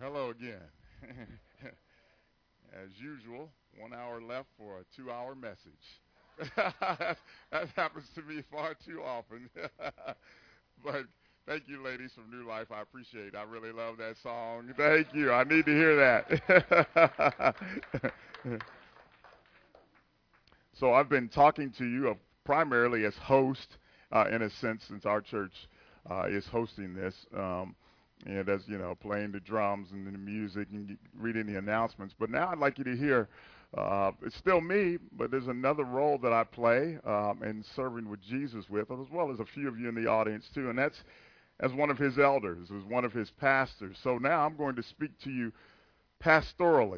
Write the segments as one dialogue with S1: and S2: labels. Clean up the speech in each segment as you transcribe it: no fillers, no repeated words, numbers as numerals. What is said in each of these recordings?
S1: Hello again. As usual, 1 hour left for a 2 hour message. That happens to me far too often. But thank you, ladies from New Life. I appreciate it. I really love that song. Thank you. I need to hear that. So I've been talking to you primarily as host, in a sense, since our church is hosting this. And as you know, playing the drums and the music and reading the announcements. But now I'd like you to hear, it's still me, but there's another role that I play in serving with Jesus with, as well as a few of you in the audience too, and that's as one of his elders, as one of his pastors. So now I'm going to speak to you pastorally,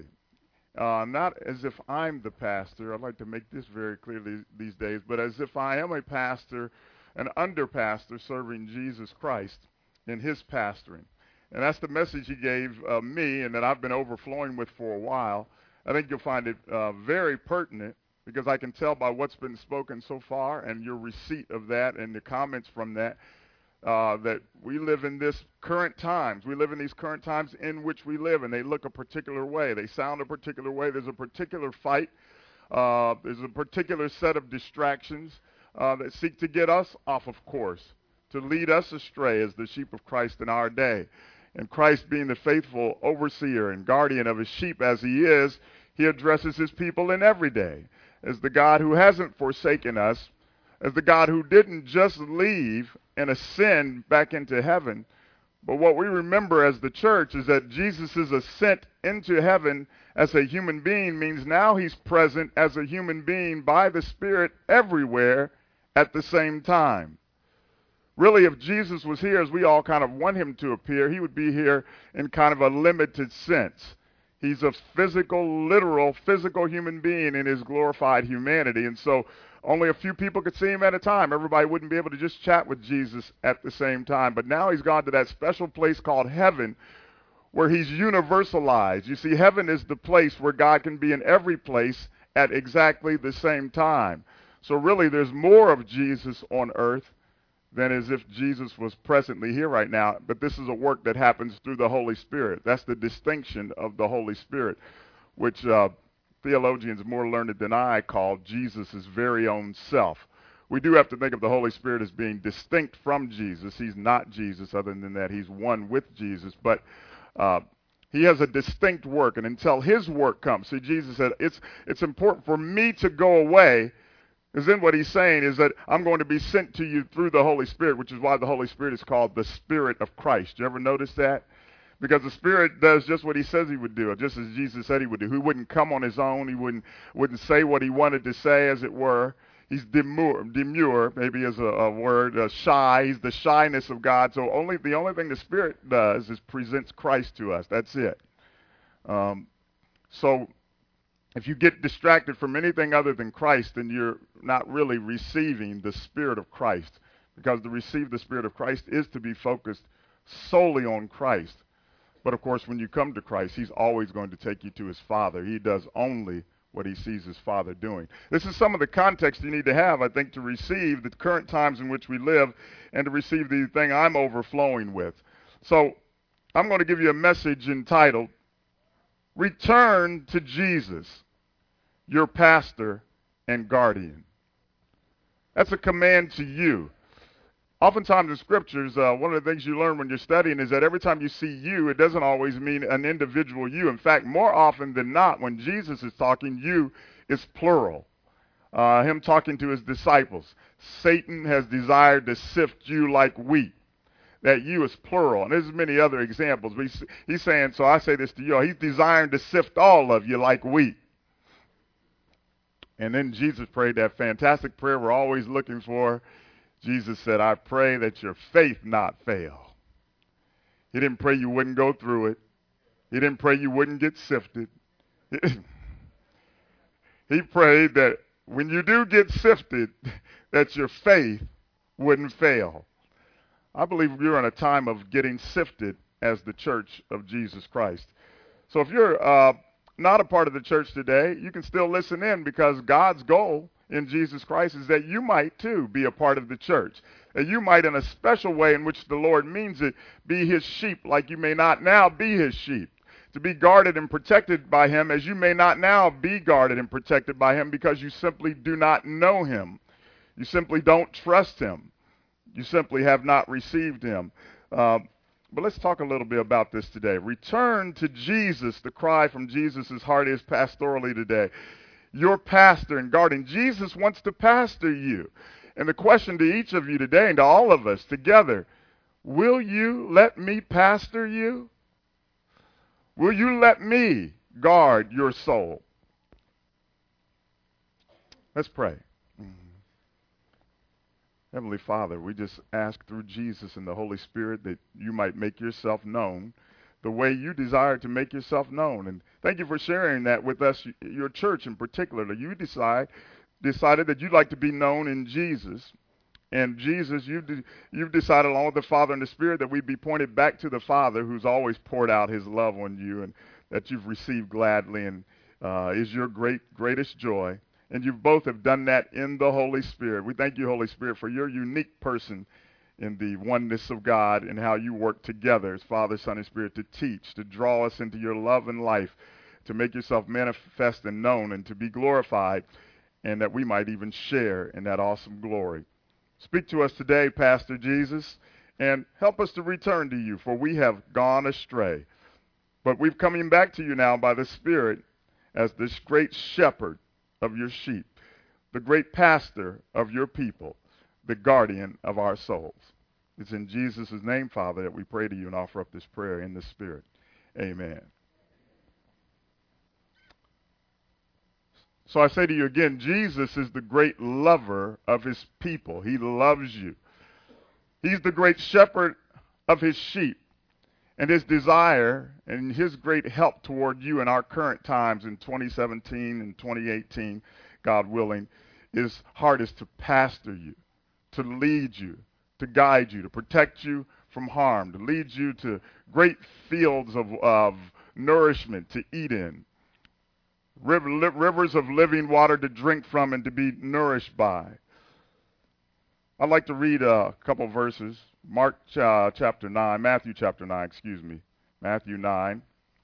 S1: not as if I'm the pastor. I'd like to make this very clear these days, but as if I am a pastor, an under pastor serving Jesus Christ in his pastoring. And that's the message he gave me and that I've been overflowing with for a while. I think you'll find it very pertinent because I can tell by what's been spoken so far and your receipt of that and the comments from that, that we live in this current times. We live in these current times in which we live, and they look a particular way. They sound a particular way. There's a particular fight. There's a particular set of distractions that seek to get us off of course, to lead us astray as the sheep of Christ in our day. And Christ, being the faithful overseer and guardian of his sheep as he is, he addresses his people in every day as the God who hasn't forsaken us, as the God who didn't just leave and ascend back into heaven. But what we remember as the church is that Jesus' ascent into heaven as a human being means now he's present as a human being by the Spirit everywhere at the same time. Really, if Jesus was here, as we all kind of want him to appear, he would be here in kind of a limited sense. He's a literal physical human being in his glorified humanity. And so only a few people could see him at a time. Everybody wouldn't be able to just chat with Jesus at the same time. But now he's gone to that special place called heaven where he's universalized. You see, heaven is the place where God can be in every place at exactly the same time. So really, there's more of Jesus on earth than as if Jesus was presently here right now. But this is a work that happens through the Holy Spirit. That's the distinction of the Holy Spirit, which theologians more learned than I call Jesus' very own self. We do have to think of the Holy Spirit as being distinct from Jesus. He's not Jesus, other than that he's one with Jesus. But he has a distinct work, and until his work comes, see, Jesus said, it's important for me to go away. Because then what he's saying is that I'm going to be sent to you through the Holy Spirit, which is why the Holy Spirit is called the Spirit of Christ. You ever notice that? Because the Spirit does just what he says he would do, just as Jesus said he would do. He wouldn't come on his own. He wouldn't say what he wanted to say, as it were. He's demure, maybe as a word, shy. He's the shyness of God. So the only thing the Spirit does is presents Christ to us. That's it. So if you get distracted from anything other than Christ, then you're not really receiving the Spirit of Christ. Because to receive the Spirit of Christ is to be focused solely on Christ. But of course, when you come to Christ, he's always going to take you to his Father. He does only what he sees his Father doing. This is some of the context you need to have, I think, to receive the current times in which we live and to receive the thing I'm overflowing with. So I'm going to give you a message entitled, Return to Jesus, your pastor and guardian. That's a command to you. Oftentimes in scriptures, one of the things you learn when you're studying is that every time you see you, it doesn't always mean an individual you. In fact, more often than not, when Jesus is talking, you is plural. Him talking to his disciples. Satan has desired to sift you like wheat. That you is plural. And there's many other examples. But he's saying, so I say this to you, he's desiring to sift all of you like wheat. And then Jesus prayed that fantastic prayer we're always looking for. Jesus said, I pray that your faith not fail. He didn't pray you wouldn't go through it. He didn't pray you wouldn't get sifted. He prayed that when you do get sifted, that your faith wouldn't fail. I believe we're in a time of getting sifted as the church of Jesus Christ. So if you're not a part of the church today, you can still listen in, because God's goal in Jesus Christ is that you might too be a part of the church. That you might, in a special way in which the Lord means it, be his sheep like you may not now be his sheep. to be guarded and protected by him as you may not now be guarded and protected by him because you simply do not know him. You simply don't trust him. You simply have not received him. But let's talk a little bit about this today. Return to Jesus. The cry from Jesus' heart is pastorally today. Your pastor and guardian. Jesus wants to pastor you. And the question to each of you today and to all of us together, will you let me pastor you? Will you let me guard your soul? Let's pray. Heavenly Father, we just ask through Jesus and the Holy Spirit that you might make yourself known the way you desire to make yourself known. And thank you for sharing that with us, your church in particular. You decided that you'd like to be known in Jesus. And Jesus, you've decided along with the Father and the Spirit that we'd be pointed back to the Father who's always poured out his love on you and that you've received gladly and is your greatest joy. And you both have done that in the Holy Spirit. We thank you, Holy Spirit, for your unique person in the oneness of God and how you work together as Father, Son, and Spirit to teach, to draw us into your love and life, to make yourself manifest and known and to be glorified, and that we might even share in that awesome glory. Speak to us today, Pastor Jesus, and help us to return to you, for we have gone astray. But we've coming back to you now by the Spirit as this great shepherd of your sheep, the great pastor of your people, the guardian of our souls. It's in Jesus' name, Father, that we pray to you and offer up this prayer in the Spirit. Amen. So I say to you again, Jesus is the great lover of his people. He loves you. He's the great shepherd of his sheep. And his desire and his great help toward you in our current times in 2017 and 2018, God willing, his heart is to pastor you, to lead you, to guide you, to protect you from harm, to lead you to great fields of nourishment to eat in, rivers of living water to drink from and to be nourished by. I'd like to read a couple verses. Matthew chapter 9, Matthew 9.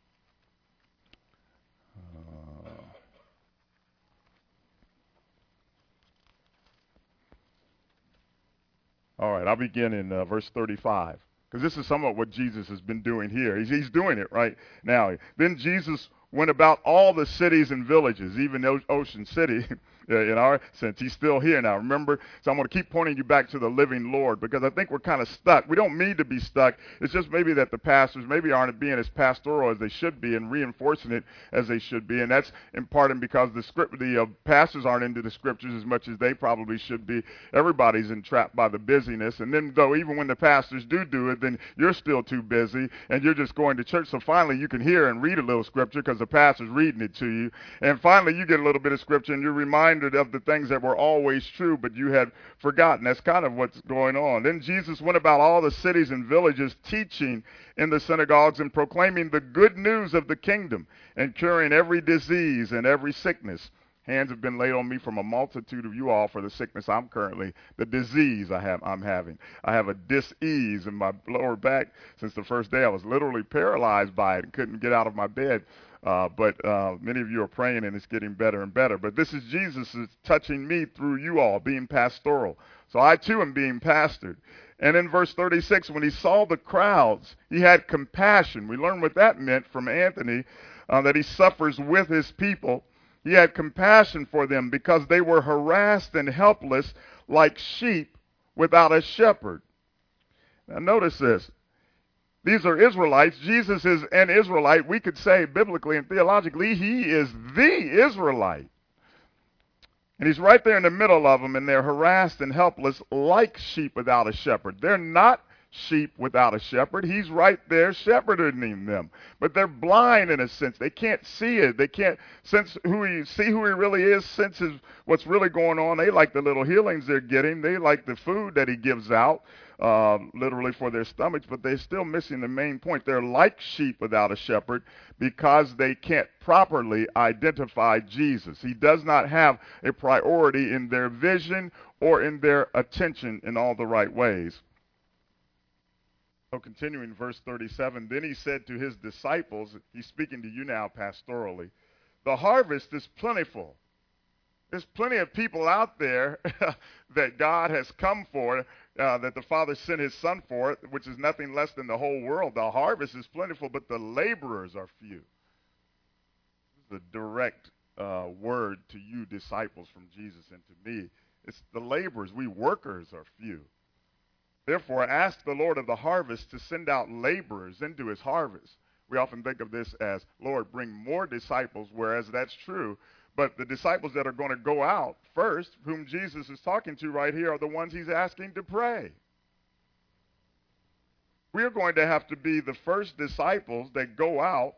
S1: All right, I'll begin in verse 35, because this is somewhat what Jesus has been doing here. He's doing it right now. Then Jesus went about all the cities and villages, even Ocean City. In our sense, he's still here now. Remember, so I'm going to keep pointing you back to the living Lord because I think we're kind of stuck. We don't mean to be stuck. It's just maybe that the pastors maybe aren't being as pastoral as they should be and reinforcing it as they should be. And that's in part because the pastors aren't into the scriptures as much as they probably should be. Everybody's entrapped by the busyness. And then though even when the pastors do it, then you're still too busy and you're just going to church. So finally you can hear and read a little scripture because the pastor's reading it to you. And finally you get a little bit of scripture and you're reminded of the things that were always true, but you had forgotten. That's kind of what's going on. Then Jesus went about all the cities and villages, teaching in the synagogues and proclaiming the good news of the kingdom and curing every disease and every sickness. Hands have been laid on me from a multitude of you all for the sickness the disease I'm having. I have a dis-ease in my lower back since the first day. I was literally paralyzed by it and couldn't get out of my bed. But many of you are praying and it's getting better and better. But this is Jesus is touching me through you all, being pastoral. So I too am being pastored. And in verse 36, when he saw the crowds, he had compassion. We learned what that meant from Anthony, that he suffers with his people. He had compassion for them because they were harassed and helpless like sheep without a shepherd. Now notice this. These are Israelites. Jesus is an Israelite. We could say biblically and theologically, he is the Israelite. And he's right there in the middle of them, and they're harassed and helpless like sheep without a shepherd. They're not sheep without a shepherd. He's right there shepherding them. But they're blind in a sense. They can't see it. They can't see who he really is, sense what's really going on. They like the little healings they're getting. They like the food that he gives out. Literally for their stomachs, but they're still missing the main point. They're like sheep without a shepherd because they can't properly identify Jesus. He does not have a priority in their vision or in their attention in all the right ways. So continuing verse 37, then he said to his disciples, he's speaking to you now pastorally, the harvest is plentiful. There's plenty of people out there that God has come for, that the Father sent his Son for, which is nothing less than the whole world. The harvest is plentiful, but the laborers are few. This is a direct word to you disciples from Jesus and to me. It's the laborers, we workers are few. Therefore, ask the Lord of the harvest to send out laborers into his harvest. We often think of this as, Lord, bring more disciples, whereas that's true. But the disciples that are going to go out first, whom Jesus is talking to right here, are the ones he's asking to pray. We are going to have to be the first disciples that go out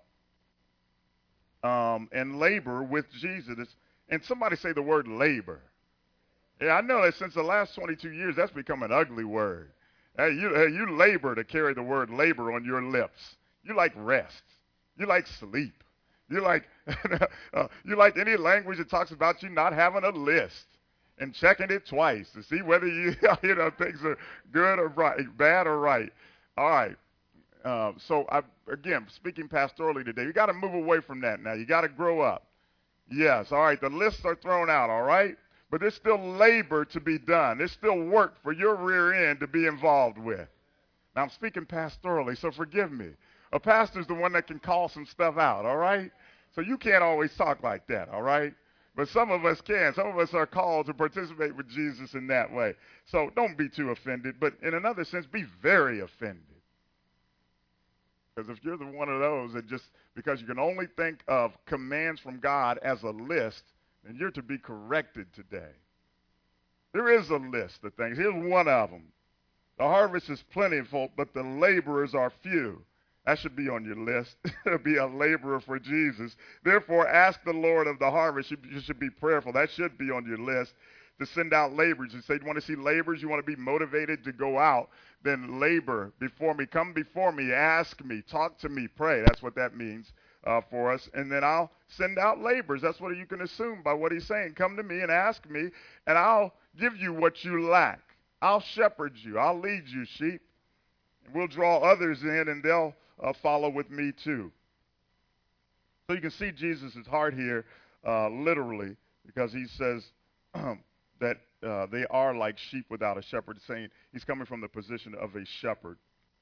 S1: and labor with Jesus. And somebody say the word labor. Yeah, I know that since the last 22 years, that's become an ugly word. Hey, you labor to carry the word labor on your lips. You like rest. You like sleep. You like you like any language that talks about you not having a list and checking it twice to see whether you things are good or right, bad or right. All right. So again, speaking pastorally today, you got to move away from that now. You got to grow up. Yes. All right. The lists are thrown out. All right. But there's still labor to be done. There's still work for your rear end to be involved with. Now, I'm speaking pastorally, so forgive me. A pastor's the one that can call some stuff out, all right? So you can't always talk like that, all right? But some of us can. Some of us are called to participate with Jesus in that way. So don't be too offended, but in another sense, be very offended. Because if you're the one of those that just, because you can only think of commands from God as a list, and you're to be corrected today. There is a list of things. Here's one of them. The harvest is plentiful, but the laborers are few. That should be on your list. Be a laborer for Jesus. Therefore, ask the Lord of the harvest. You should be prayerful. That should be on your list to send out laborers. You say you want to see laborers, you want to be motivated to go out, then labor before me. Come before me, ask me, talk to me, pray. That's what that means. For us, and then I'll send out laborers. That's what you can assume by what he's saying. Come to me and ask me, and I'll give you what you lack. I'll shepherd you. I'll lead you, sheep. We'll draw others in, and they'll follow with me too. So you can see Jesus' heart here, literally, because he says that they are like sheep without a shepherd, saying he's coming from the position of a shepherd.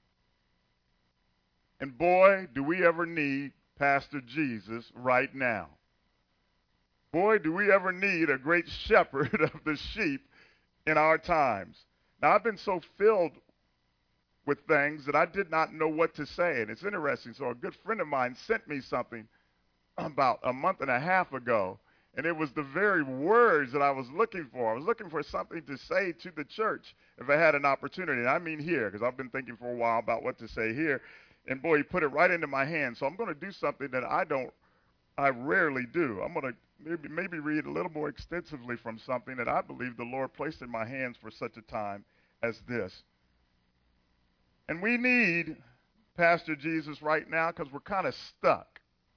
S1: And boy, do we ever need Pastor Jesus right now. Boy, do we ever need a great shepherd of the sheep in our times. Now, I've been so filled with things that I did not know what to say, and it's interesting. So a good friend of mine sent me something about a month and a half ago, and it was the very words that I was looking for. I was looking for something to say to the church if I had an opportunity, and I mean here, because I've been thinking for a while about what to say here. And boy, he put it right into my hand. So I'm going to do something that I rarely do. I'm going to maybe read a little more extensively from something that I believe the Lord placed in my hands for such a time as this. And we need Pastor Jesus right now because we're kind of stuck.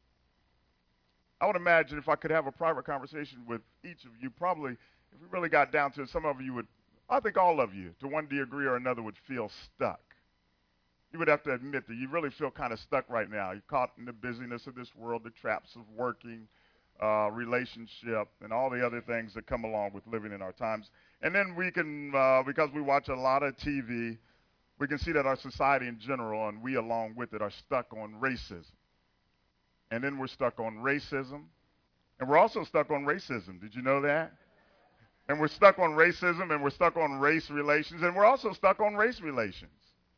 S1: I would imagine if I could have a private conversation with each of you, probably if we really got down to it, some of you would, I think all of you, to one degree or another, would feel stuck. You would have to admit that you really feel kind of stuck right now. You're caught in the busyness of this world, the traps of working, relationship, and all the other things that come along with living in our times. And then we can, because we watch a lot of TV, we can see that our society in general, and we along with it, are stuck on racism. And then we're stuck on racism. And we're also stuck on racism. Did you know that? And we're stuck on racism, and we're stuck on race relations, and we're also stuck on race relations.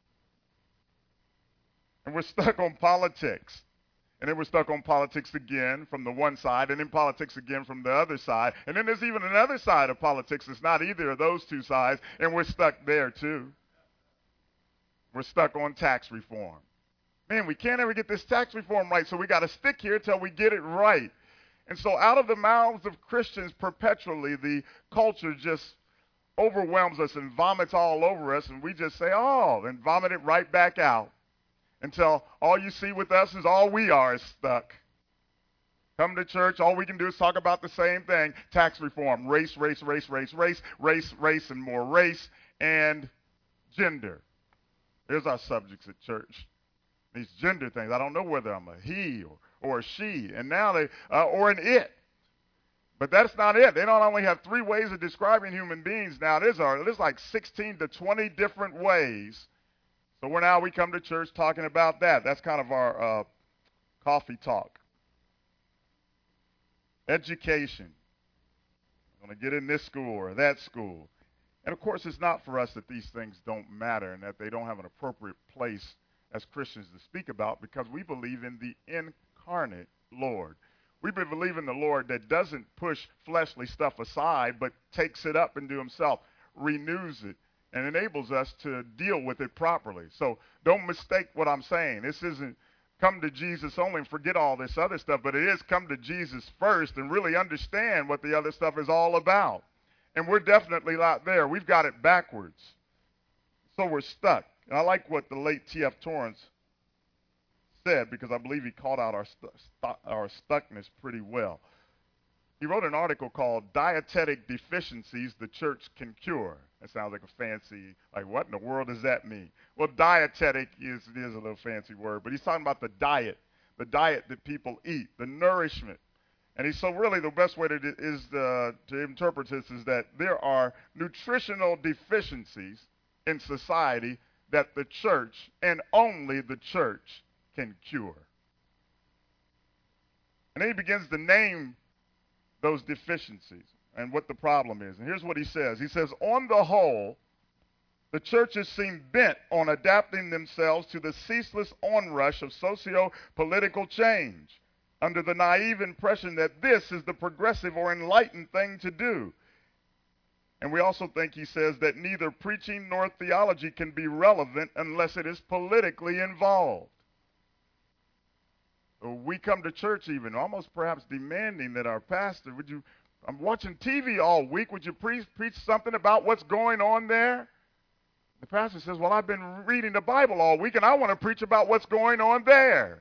S1: And we're stuck on politics. And then we're stuck on politics again from the one side, and then politics again from the other side. And then there's even another side of politics that's not either of those two sides, and we're stuck there too. We're stuck on tax reform. Man, we can't ever get this tax reform right, so we got to stick here till we get it right. And so out of the mouths of Christians perpetually, the culture just overwhelms us and vomits all over us, and we just say, oh, and vomit it right back out. Until all you see with us is all we are is stuck. Come to church, all we can do is talk about the same thing. Tax reform, race, and more race and gender. There's our subjects at church. These gender things. I don't know whether I'm a he or a she, and now they or an it. But that's not it. They don't only have 3 ways of describing human beings now. There's like 16 to 20 different ways. So we come to church talking about that. That's kind of our coffee talk. Education. I'm going to get in this school or that school. And of course, it's not for us that these things don't matter and that they don't have an appropriate place as Christians to speak about, because we believe in the incarnate Lord. We believe in the Lord that doesn't push fleshly stuff aside, but takes it up into himself, renews it, and enables us to deal with it properly. So don't mistake what I'm saying. This isn't come to Jesus only and forget all this other stuff, but it is come to Jesus first and really understand what the other stuff is all about. And we're definitely not there. We've got it backwards. So we're stuck. And I like what the late T.F. Torrance said, because I believe he called out our stuckness pretty well. He wrote an article called Dietetic Deficiencies the Church Can Cure. That sounds like a fancy, like what in the world does that mean? Well, dietetic is a little fancy word, but he's talking about the diet that people eat, the nourishment. And so really the best way to interpret this is that there are nutritional deficiencies in society that the church, and only the church, can cure. And then he begins to name those deficiencies and what the problem is. And here's what he says. He says, on the whole, the churches seem bent on adapting themselves to the ceaseless onrush of socio-political change, under the naive impression that this is the progressive or enlightened thing to do. And we also think, he says, that neither preaching nor theology can be relevant unless it is politically involved. So we come to church even, almost perhaps demanding that our pastor, I'm watching TV all week, would you preach something about what's going on there? The pastor says, well, I've been reading the Bible all week, and I want to preach about what's going on there.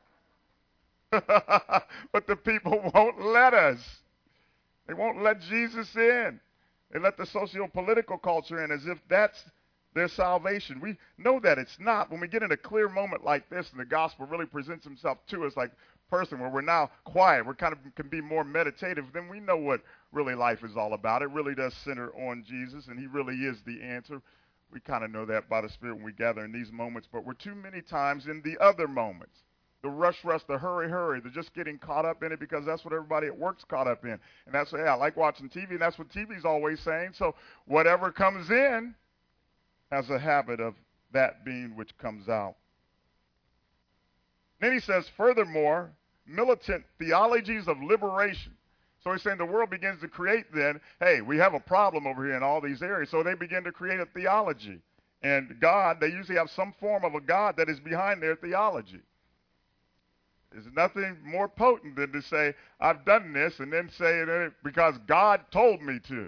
S1: But the people won't let us. They won't let Jesus in. They let the socio-political culture in as if that's their salvation. We know that it's not. When we get in a clear moment like this and the gospel really presents himself to us like a person where we're now quiet, we're kind of can be more meditative, then we know what really life is all about. It really does center on Jesus, and he really is the answer. We kind of know that by the Spirit when we gather in these moments, but we're too many times in the other moments. The rush, the hurry, they're just getting caught up in it because that's what everybody at work's caught up in. And that's, I like watching TV, and that's what TV's always saying. So whatever comes in has a habit of that being which comes out. Then he says, furthermore, militant theologies of liberation. So he's saying the world begins to create then, hey, we have a problem over here in all these areas. So they begin to create a theology. And God, they usually have some form of a God that is behind their theology. There's nothing more potent than to say, I've done this, and then say it because God told me to.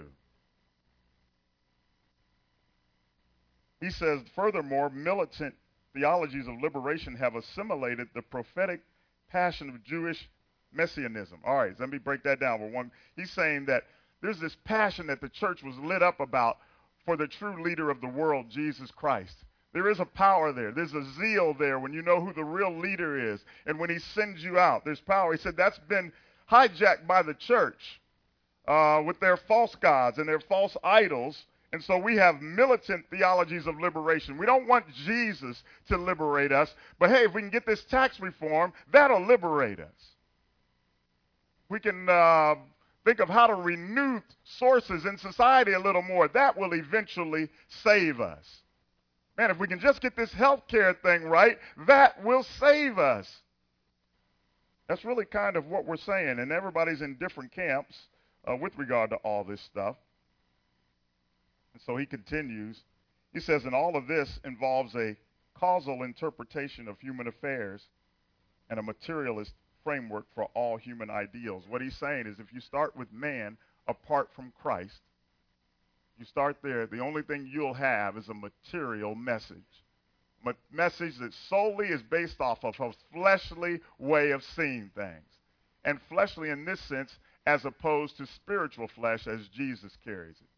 S1: He says, furthermore, militant theologies of liberation have assimilated the prophetic passion of Jewish messianism. All right, let me break that down. He's saying that there's this passion that the church was lit up about for the true leader of the world, Jesus Christ. There is a power there. There's a zeal there when you know who the real leader is. And when he sends you out, there's power. He said that's been hijacked by the church with their false gods and their false idols. And so we have militant theologies of liberation. We don't want Jesus to liberate us. But hey, if we can get this tax reform, that'll liberate us. We can think of how to renew sources in society a little more. That will eventually save us. Man, if we can just get this health care thing right, that will save us. That's really kind of what we're saying, and everybody's in different camps with regard to all this stuff. And so he continues. He says, and all of this involves a causal interpretation of human affairs and a materialist framework for all human ideals. What he's saying is if you start with man apart from Christ, you start there, the only thing you'll have is a material message. A message that solely is based off of a fleshly way of seeing things. And fleshly in this sense as opposed to spiritual flesh as Jesus carries it.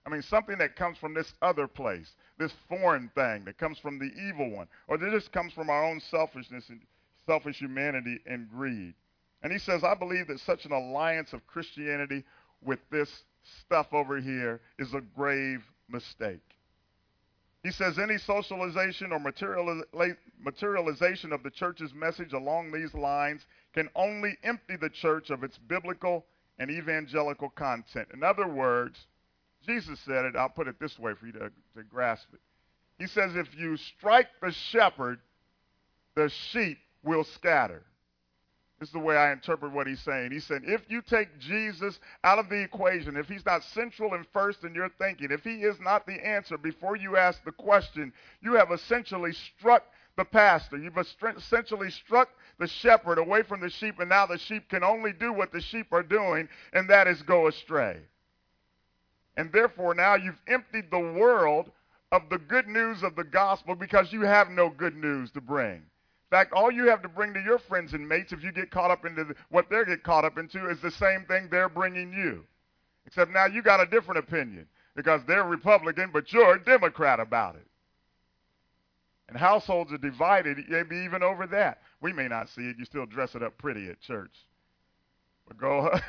S1: I mean, something that comes from this other place, this foreign thing that comes from the evil one, or that just comes from our own selfishness and selfish humanity and greed. And he says, I believe that such an alliance of Christianity with this stuff over here is a grave mistake. He says any socialization or materialization of the church's message along these lines can only empty the church of its biblical and evangelical content. In other words, Jesus said it, I'll put it this way for you to grasp it. He says, if you strike the shepherd, the sheep will scatter. This is the way I interpret what he's saying. He said, if you take Jesus out of the equation, if he's not central and first in your thinking, if he is not the answer before you ask the question, you have essentially struck the pastor. You've essentially struck the shepherd away from the sheep, and now the sheep can only do what the sheep are doing, and that is go astray. And therefore, now you've emptied the world of the good news of the gospel because you have no good news to bring. In fact, all you have to bring to your friends and mates, if you get caught up into what they get caught up into, is the same thing they're bringing you. Except now you got a different opinion because they're Republican, but you're a Democrat about it. And households are divided, maybe even over that. We may not see it. You still dress it up pretty at church. But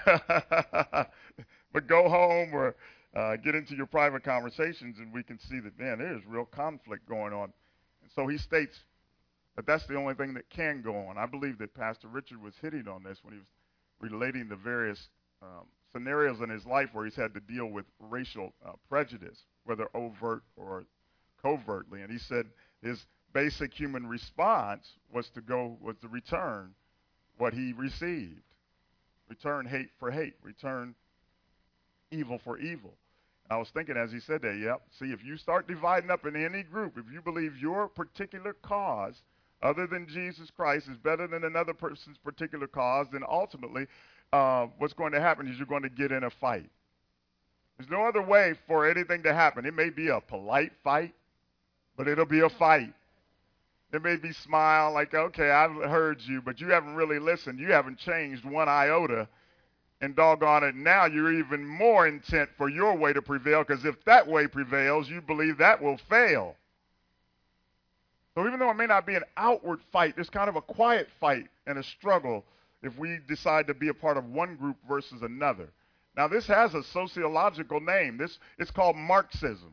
S1: go home or get into your private conversations, and we can see that, man, there's real conflict going on. And so he states, but that's the only thing that can go on. I believe that Pastor Richard was hitting on this when he was relating the various scenarios in his life where he's had to deal with racial prejudice, whether overt or covertly. And he said his basic human response was to return what he received. Return hate for hate. Return evil for evil. I was thinking as he said that, yep, see, if you start dividing up in any group, if you believe your particular cause other than Jesus Christ is better than another person's particular cause, then ultimately what's going to happen is you're going to get in a fight. There's no other way for anything to happen. It may be a polite fight, but it'll be a fight. It may be smile like, okay, I've heard you, but you haven't really listened. You haven't changed one iota. And doggone it, now you're even more intent for your way to prevail, because if that way prevails, you believe that will fail. So even though it may not be an outward fight, there's kind of a quiet fight and a struggle if we decide to be a part of one group versus another. Now, this has a sociological name. It's called Marxism.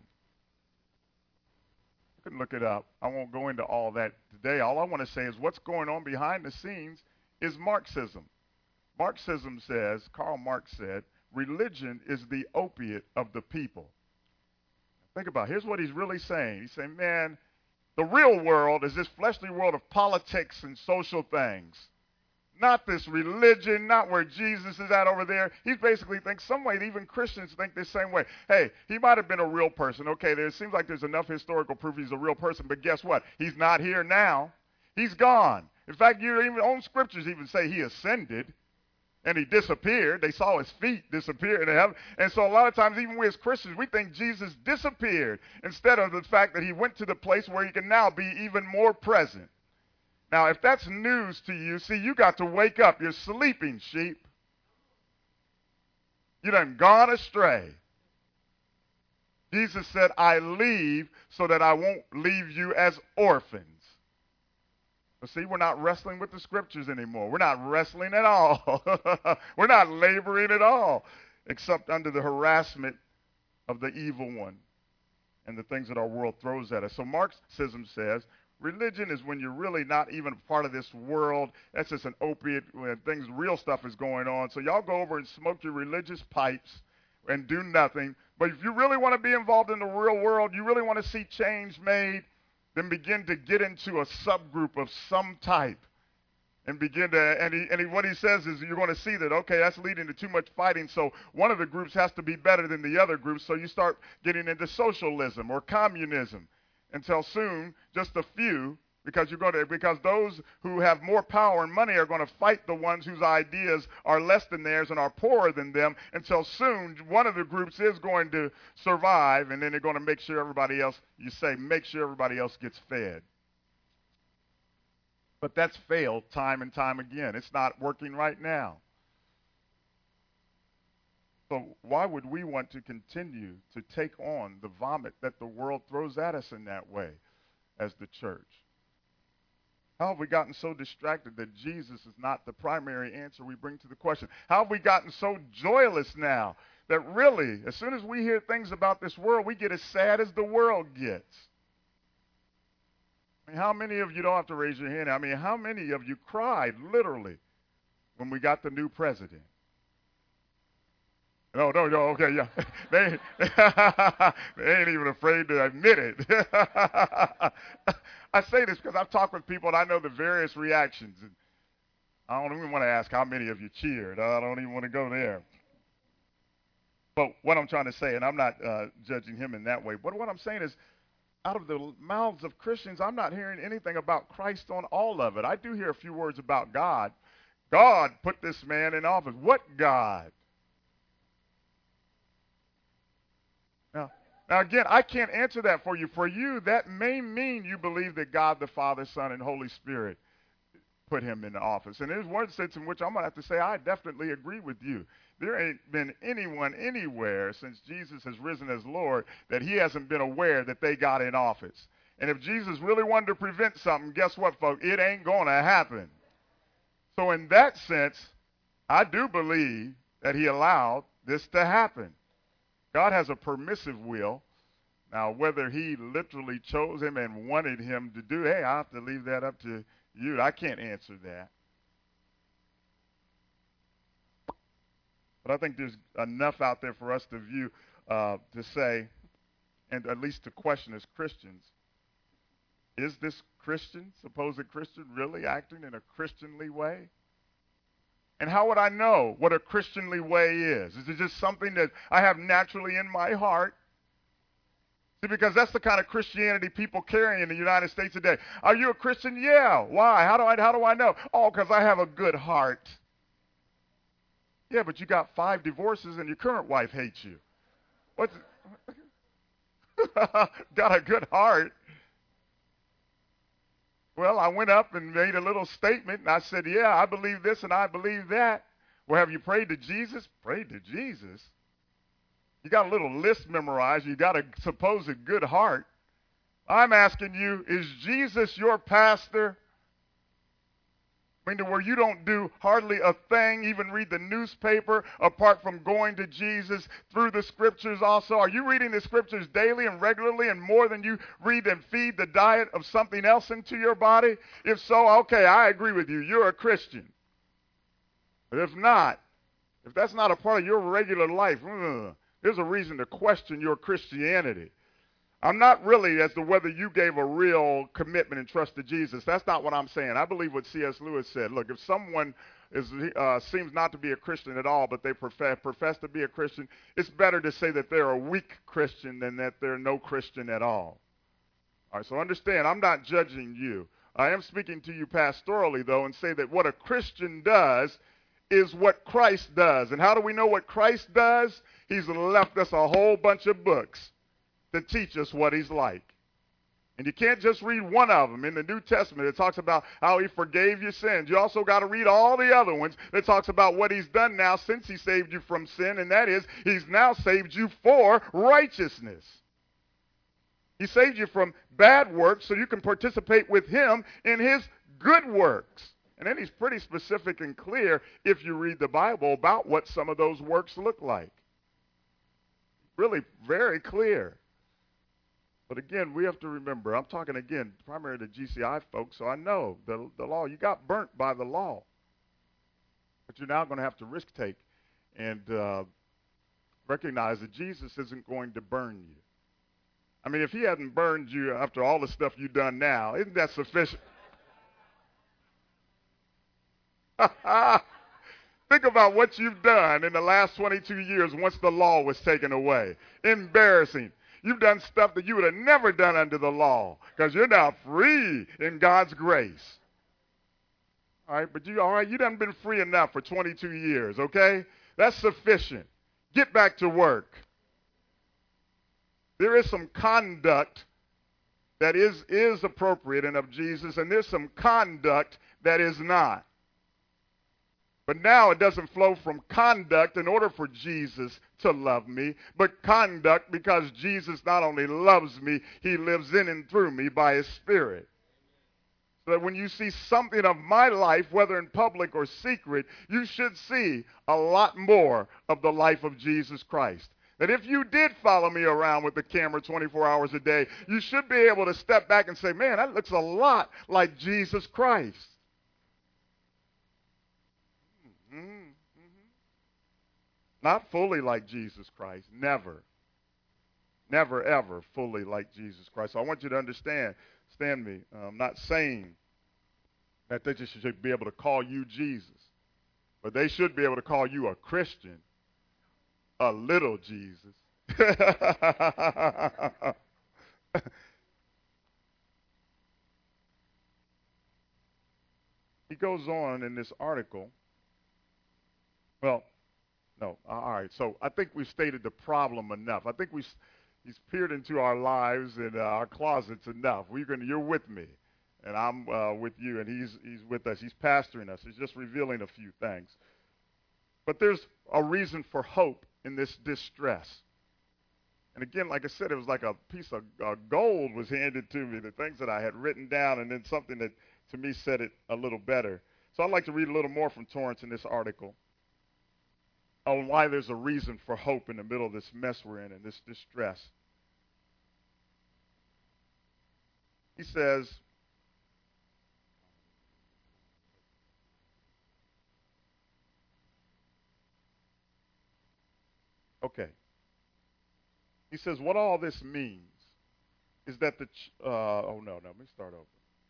S1: You can look it up. I won't go into all that today. All I want to say is what's going on behind the scenes is Marxism. Marxism says, Karl Marx said, religion is the opiate of the people. Think about it. Here's what he's really saying. He's saying, man, the real world is this fleshly world of politics and social things. Not this religion, not where Jesus is at over there. He basically thinks some way, even Christians think the same way. Hey, he might have been a real person. Okay, there seems like there's enough historical proof he's a real person, but guess what? He's not here now. He's gone. In fact, your own scriptures even say he ascended. And he disappeared. They saw his feet disappear in heaven. And so a lot of times, even we as Christians, we think Jesus disappeared instead of the fact that he went to the place where he can now be even more present. Now, if that's news to you, see, you got to wake up. You're sleeping, sheep. You done gone astray. Jesus said, I leave so that I won't leave you as orphans. But see, we're not wrestling with the scriptures anymore. We're not wrestling at all. We're not laboring at all, except under the harassment of the evil one and the things that our world throws at us. So Marxism says religion is when you're really not even a part of this world. That's just an opiate when real stuff is going on. So y'all go over and smoke your religious pipes and do nothing. But if you really want to be involved in the real world, you really want to see change made, then begin to get into a subgroup of some type and begin to, what he says is you're going to see that, okay, that's leading to too much fighting, so one of the groups has to be better than the other group, so you start getting into socialism or communism until soon just a few, because those who have more power and money are going to fight the ones whose ideas are less than theirs and are poorer than them, until soon one of the groups is going to survive, and then they're going to make sure everybody else gets fed. But that's failed time and time again. It's not working right now. So why would we want to continue to take on the vomit that the world throws at us in that way as the church? How have we gotten so distracted that Jesus is not the primary answer we bring to the question? How have we gotten so joyless now that really, as soon as we hear things about this world, we get as sad as the world gets? I mean, how many of you, don't have to raise your hand, I mean, how many of you cried literally when we got the new president? No, okay, yeah. They ain't even afraid to admit it. I say this because I've talked with people and I know the various reactions. And I don't even want to ask how many of you cheered. I don't even want to go there. But what I'm trying to say, and I'm not judging him in that way, but what I'm saying is, out of the mouths of Christians, I'm not hearing anything about Christ on all of it. I do hear a few words about God. God put this man in office. What God? Now, again, I can't answer that for you. For you, that may mean you believe that God the Father, Son, and Holy Spirit put him in the office. And there's one sense in which I'm going to have to say I definitely agree with you. There ain't been anyone anywhere since Jesus has risen as Lord that he hasn't been aware that they got in office. And if Jesus really wanted to prevent something, guess what, folks? It ain't going to happen. So in that sense, I do believe that he allowed this to happen. God has a permissive will. Now, whether he literally chose him and wanted him to do, hey, I have to leave that up to you. I can't answer that. But I think there's enough out there for us to view, to say, and at least to question as Christians, is this Christian, supposed Christian, really acting in a Christianly way? And how would I know what a Christianly way is? Is it just something that I have naturally in my heart? See, because that's the kind of Christianity people carry in the United States today. Are you a Christian? Yeah. Why? How do I know? Oh, because I have a good heart. Yeah, but you got 5 divorces and your current wife hates you. What's got a good heart? Well, I went up and made a little statement, and I said, yeah, I believe this and I believe that. Well, have you prayed to Jesus? Prayed to Jesus? You got a little list memorized. You got a supposed good heart. I'm asking you, is Jesus your pastor? I mean, to where you don't do hardly a thing, even read the newspaper, apart from going to Jesus through the scriptures also. Are you reading the scriptures daily and regularly and more than you read and feed the diet of something else into your body? If so, okay, I agree with you. You're a Christian. But if not, if that's not a part of your regular life, there's a reason to question your Christianity. I'm not really as to whether you gave a real commitment and trust to Jesus. That's not what I'm saying. I believe what C.S. Lewis said. Look, if someone seems not to be a Christian at all, but they profess to be a Christian, it's better to say that they're a weak Christian than that they're no Christian at all. All right, so understand, I'm not judging you. I am speaking to you pastorally, though, and say that what a Christian does is what Christ does. And how do we know what Christ does? He's left us a whole bunch of books to teach us what he's like. And you can't just read one of them. In the New Testament, it talks about how he forgave your sins. You also got to read all the other ones that talks about what he's done now since he saved you from sin, and that is he's now saved you for righteousness. He saved you from bad works so you can participate with him in his good works. And then he's pretty specific and clear if you read the Bible about what some of those works look like. Really very clear. But again, we have to remember, I'm talking again primarily to GCI folks, so I know the law, you got burnt by the law. But you're now going to have to risk take and recognize that Jesus isn't going to burn you. I mean, if he hadn't burned you after all the stuff you've done now, isn't that sufficient? Think about what you've done in the last 22 years once the law was taken away. Embarrassing. You've done stuff that you would have never done under the law because you're now free in God's grace. All right, but you done been free enough for 22 years, okay? That's sufficient. Get back to work. There is some conduct that is appropriate and of Jesus, and there's some conduct that is not. But now it doesn't flow from conduct in order for Jesus to love me, but conduct because Jesus not only loves me, he lives in and through me by his Spirit. So that when you see something of my life, whether in public or secret, you should see a lot more of the life of Jesus Christ. That if you did follow me around with the camera 24 hours a day, you should be able to step back and say, man, that looks a lot like Jesus Christ. Mm-hmm. Not fully like Jesus Christ. Never. Never, ever fully like Jesus Christ. So I want you to understand me. I'm not saying that they just should be able to call you Jesus, but they should be able to call you a Christian, a little Jesus. He goes on in this article. Well, no, all right. So I think we've stated the problem enough. I think he's peered into our lives and our closets enough. You're with me, and I'm with you, and he's with us. He's pastoring us. He's just revealing a few things. But there's a reason for hope in this distress. And again, like I said, it was like a piece of gold was handed to me, the things that I had written down, and then something that to me said it a little better. So I'd like to read a little more from Torrance in this article on why there's a reason for hope in the middle of this mess we're in and this distress. He says, okay. He says, what all this means is that let me start over.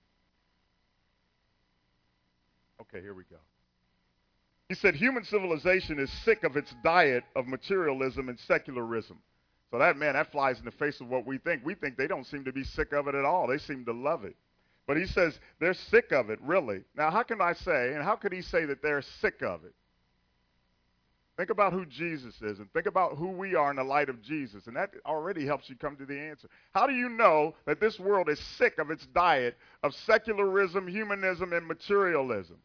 S1: Okay, here we go. He said, human civilization is sick of its diet of materialism and secularism. So that flies in the face of what we think. We think they don't seem to be sick of it at all. They seem to love it. But he says they're sick of it, really. Now, how can I say, and how could he say that they're sick of it? Think about who Jesus is and think about who we are in the light of Jesus, and that already helps you come to the answer. How do you know that this world is sick of its diet of secularism, humanism, and materialism?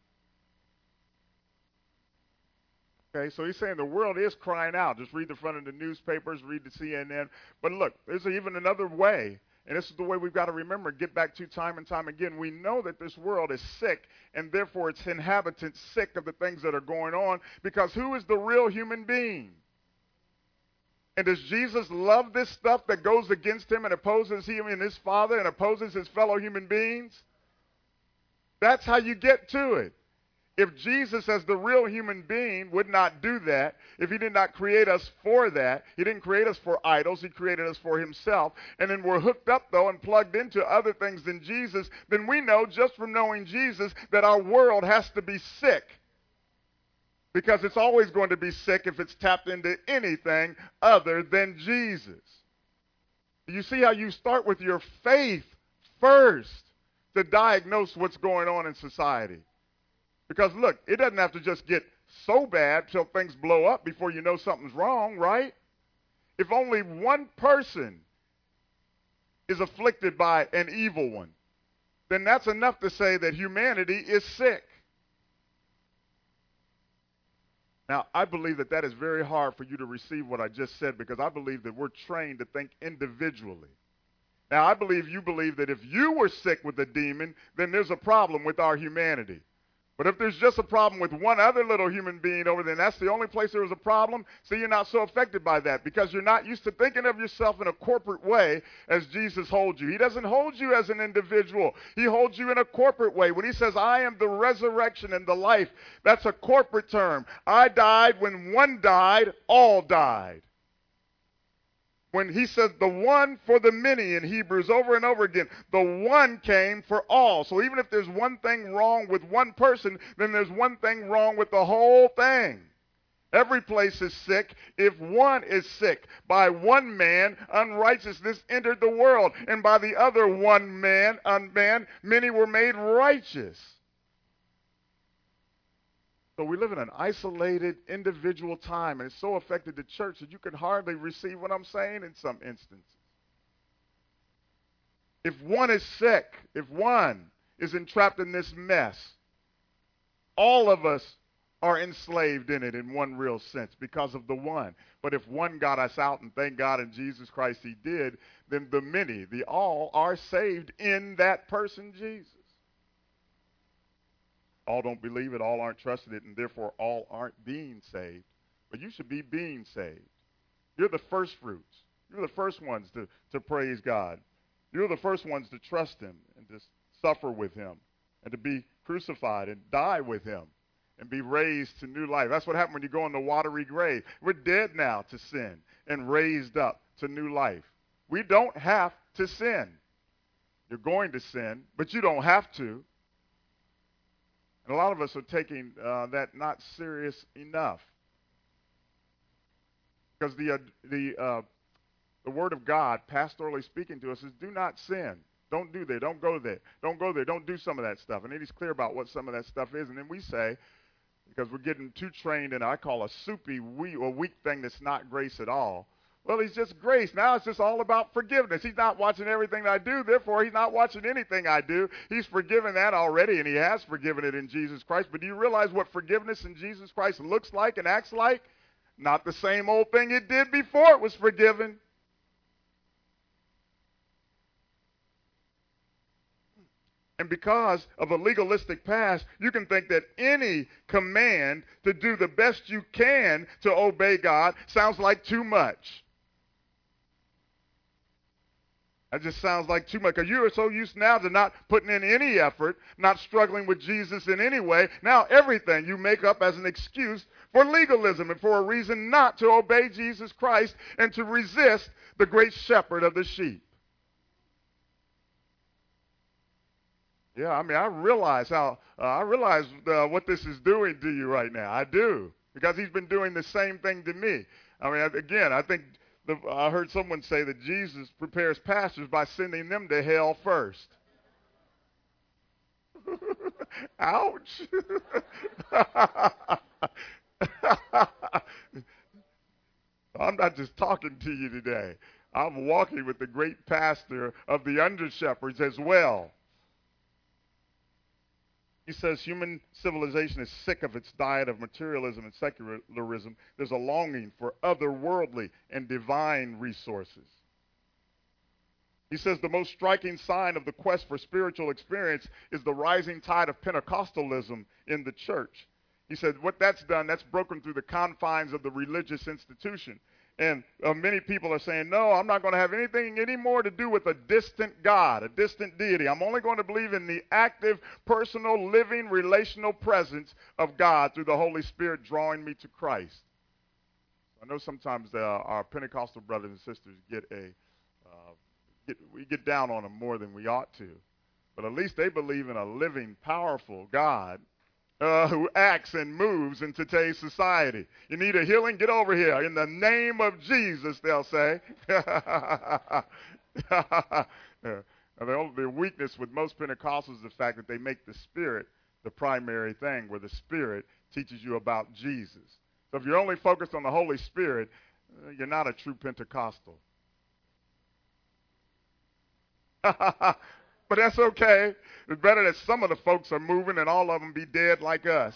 S1: Okay, so he's saying the world is crying out. Just read the front of the newspapers, read the CNN. But look, there's even another way, and this is the way we've got to remember, get back to time and time again. We know that this world is sick, and therefore its inhabitants sick of the things that are going on, because who is the real human being? And does Jesus love this stuff that goes against him and opposes him and his Father and opposes his fellow human beings? That's how you get to it. If Jesus, as the real human being, would not do that, if he did not create us for that, he didn't create us for idols, he created us for himself, and then we're hooked up, though, and plugged into other things than Jesus, then we know, just from knowing Jesus, that our world has to be sick. Because it's always going to be sick if it's tapped into anything other than Jesus. You see how you start with your faith first to diagnose what's going on in society. Because, look, it doesn't have to just get so bad till things blow up before you know something's wrong, right? If only one person is afflicted by an evil one, then that's enough to say that humanity is sick. Now, I believe that that is very hard for you to receive what I just said, because I believe that we're trained to think individually. Now, I believe you believe that if you were sick with a demon, then there's a problem with our humanity. But if there's just a problem with one other little human being over there, and that's the only place there was a problem, so you're not so affected by that, because you're not used to thinking of yourself in a corporate way as Jesus holds you. He doesn't hold you as an individual. He holds you in a corporate way. When he says, I am the resurrection and the life, that's a corporate term. I died when one died, all died. When he says the one for the many in Hebrews over and over again, the one came for all. So even if there's one thing wrong with one person, then there's one thing wrong with the whole thing. Every place is sick. If one is sick, by one man, unrighteousness entered the world. And by the other one man, many were made righteous. So we live in an isolated, individual time, and it's so affected the church that you can hardly receive what I'm saying in some instances. If one is sick, if one is entrapped in this mess, all of us are enslaved in it in one real sense because of the one. But if one got us out, and thank God in Jesus Christ he did, then the many, the all, are saved in that person, Jesus. All don't believe it, all aren't trusting it, and therefore all aren't being saved. But you should be being saved. You're the first fruits. You're the first ones to praise God. You're the first ones to trust him and to suffer with him and to be crucified and die with him and be raised to new life. That's what happened when you go in the watery grave. We're dead now to sin and raised up to new life. We don't have to sin. You're going to sin, but you don't have to. And a lot of us are taking that not serious enough. Because the Word of God, pastorally speaking to us, is do not sin. Don't do there. Don't go there. Don't go there. Don't do some of that stuff. And then he's clear about what some of that stuff is. And then we say, because we're getting too trained in, I call a soupy or weak thing that's not grace at all. Well, he's just grace. Now it's just all about forgiveness. He's not watching everything I do. Therefore, he's not watching anything I do. He's forgiven that already, and he has forgiven it in Jesus Christ. But do you realize what forgiveness in Jesus Christ looks like and acts like? Not the same old thing it did before it was forgiven. And because of a legalistic past, you can think that any command to do the best you can to obey God sounds like too much. That just sounds like too much. Because you are so used now to not putting in any effort, not struggling with Jesus in any way. Now everything you make up as an excuse for legalism and for a reason not to obey Jesus Christ and to resist the great shepherd of the sheep. Yeah, I mean, I realize what this is doing to you right now. I do, because he's been doing the same thing to me. I mean, again, I think I heard someone say that Jesus prepares pastors by sending them to hell first. Ouch. I'm not just talking to you today. I'm walking with the great pastor of the under-shepherds as well. He says human civilization is sick of its diet of materialism and secularism. There's a longing for otherworldly and divine resources. He says the most striking sign of the quest for spiritual experience is the rising tide of Pentecostalism in the church. He said what that's done, that's broken through the confines of the religious institution. And many people are saying, no, I'm not going to have anything anymore to do with a distant God, a distant deity. I'm only going to believe in the active, personal, living, relational presence of God through the Holy Spirit drawing me to Christ. I know sometimes our Pentecostal brothers and sisters we get down on them more than we ought to. But at least they believe in a living, powerful God who acts and moves in today's society. You need a healing? Get over here. In the name of Jesus, they'll say. The weakness with most Pentecostals is the fact that they make the Spirit the primary thing, where the Spirit teaches you about Jesus. So if you're only focused on the Holy Spirit, you're not a true Pentecostal. But that's okay. It's better that some of the folks are moving and all of them be dead like us.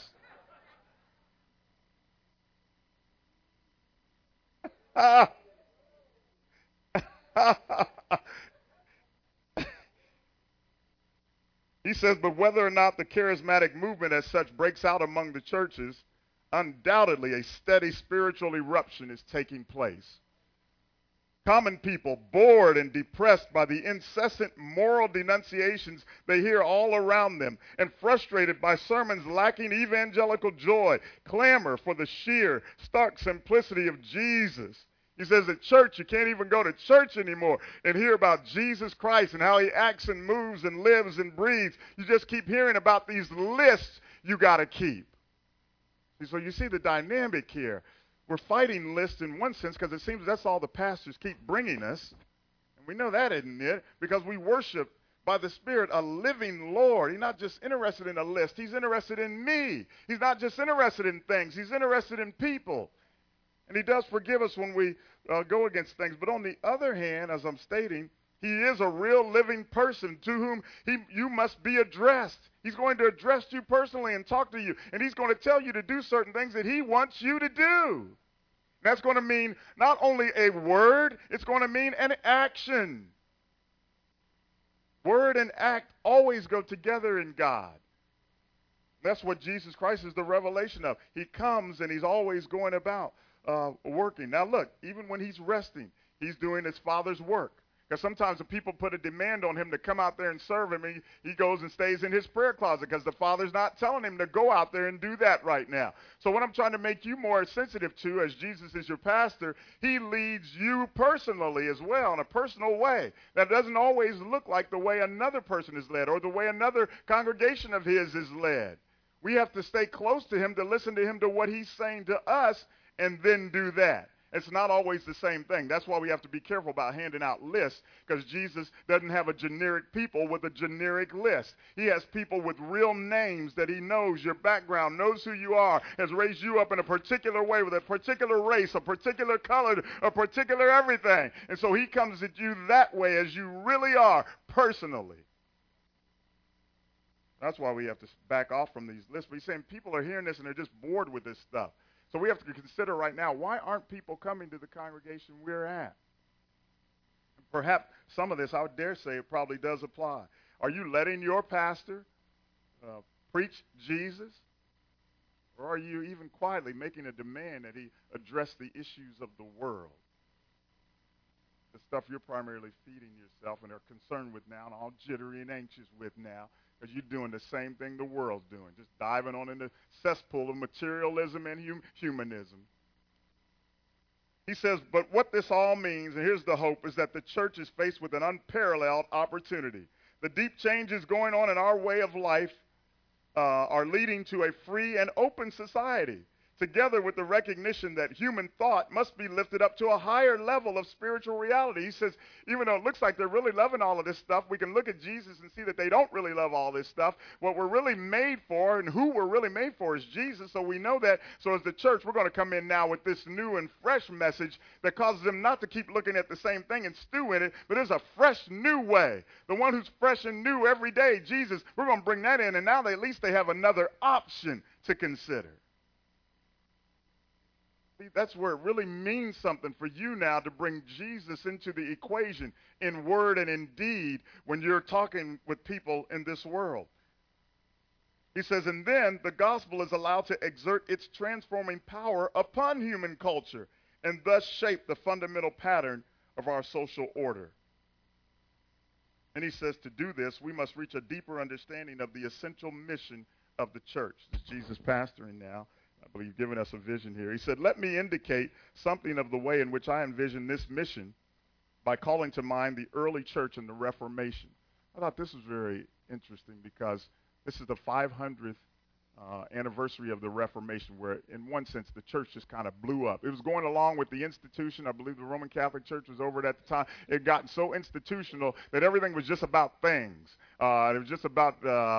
S1: He says, but whether or not the charismatic movement as such breaks out among the churches, undoubtedly a steady spiritual eruption is taking place. Common people, bored and depressed by the incessant moral denunciations they hear all around them, and frustrated by sermons lacking evangelical joy, clamor for the sheer, stark simplicity of Jesus. He says at church, you can't even go to church anymore and hear about Jesus Christ and how he acts and moves and lives and breathes. You just keep hearing about these lists you got to keep. So you see the dynamic here. We're fighting lists in one sense because it seems that's all the pastors keep bringing us. And we know that isn't it, because we worship by the Spirit a living Lord. He's not just interested in a list. He's interested in me. He's not just interested in things. He's interested in people. And he does forgive us when we go against things. But on the other hand, as I'm stating, He is a real living person to whom you must be addressed. He's going to address you personally and talk to you. And he's going to tell you to do certain things that he wants you to do. That's going to mean not only a word, it's going to mean an action. Word and act always go together in God. That's what Jesus Christ is the revelation of. He comes and he's always going about working. Now look, even when he's resting, he's doing his Father's work. Because sometimes the people put a demand on him to come out there and serve him, and he goes and stays in his prayer closet because the Father's not telling him to go out there and do that right now. So what I'm trying to make you more sensitive to, as Jesus is your pastor, he leads you personally as well in a personal way. That doesn't always look like the way another person is led or the way another congregation of his is led. We have to stay close to him to listen to him to what he's saying to us and then do that. It's not always the same thing. That's why we have to be careful about handing out lists, because Jesus doesn't have a generic people with a generic list. He has people with real names that he knows your background, knows who you are, has raised you up in a particular way with a particular race, a particular color, a particular everything. And so he comes at you that way as you really are personally. That's why we have to back off from these lists. But he's saying people are hearing this and they're just bored with this stuff. So we have to consider right now, why aren't people coming to the congregation we're at? Perhaps some of this, I would dare say, it probably does apply. Are you letting your pastor preach Jesus? Or are you even quietly making a demand that he address the issues of the world? The stuff you're primarily feeding yourself and are concerned with now and all jittery and anxious with now. Because you're doing the same thing the world's doing, just diving on in the cesspool of materialism and humanism. He says, but what this all means, and here's the hope, is that the church is faced with an unparalleled opportunity. The deep changes going on in our way of life are leading to a free and open society, together with the recognition that human thought must be lifted up to a higher level of spiritual reality. He says, even though it looks like they're really loving all of this stuff, we can look at Jesus and see that they don't really love all this stuff. What we're really made for and who we're really made for is Jesus, so we know that. So as the church, we're going to come in now with this new and fresh message that causes them not to keep looking at the same thing and stew in it, but there's a fresh new way. The one who's fresh and new every day, Jesus, we're going to bring that in, and now at least they have another option to consider. See, that's where it really means something for you now to bring Jesus into the equation in word and in deed when you're talking with people in this world. He says, and then the gospel is allowed to exert its transforming power upon human culture and thus shape the fundamental pattern of our social order. And he says to do this, we must reach a deeper understanding of the essential mission of the church. This is Jesus pastoring now. I believe giving us a vision here. He said, let me indicate something of the way in which I envision this mission by calling to mind the early church and the Reformation. I thought this was very interesting because this is the 500th anniversary of the Reformation, where in one sense the church just kind of blew up. It was going along with the institution. I believe the Roman Catholic Church was over it at the time. It had gotten so institutional that everything was just about things. It was just about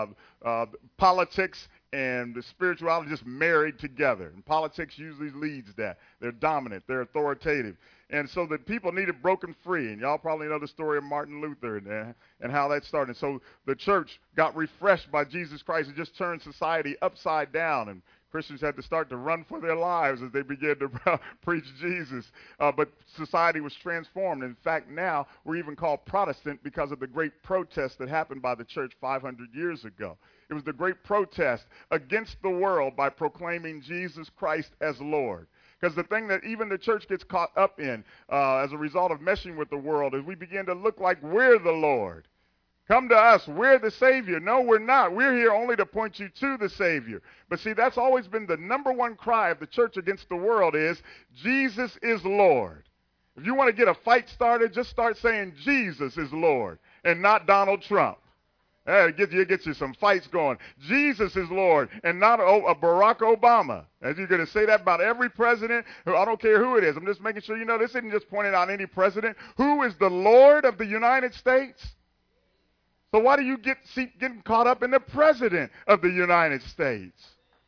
S1: politics and the spirituality just married together. And politics usually leads that. They're dominant. They're authoritative. And so the people needed broken free. And y'all probably know the story of Martin Luther and how that started. So the church got refreshed by Jesus Christ and just turned society upside down. And Christians had to start to run for their lives as they began to preach Jesus. But society was transformed. In fact, now we're even called Protestant because of the great protest that happened by the church 500 years ago. It was the great protest against the world by proclaiming Jesus Christ as Lord. Because the thing that even the church gets caught up in as a result of meshing with the world is we begin to look like we're the Lord. Come to us, we're the Savior. No, we're not. We're here only to point you to the Savior. But see, that's always been the number one cry of the church against the world is, Jesus is Lord. If you want to get a fight started, just start saying Jesus is Lord and not Donald Trump. It gets you some fights going. Jesus is Lord and not Barack Obama. As you're going to say that about every president, I don't care who it is. I'm just making sure you know this isn't just pointing out any president. Who is the Lord of the United States? So why do you keep getting caught up in the president of the United States?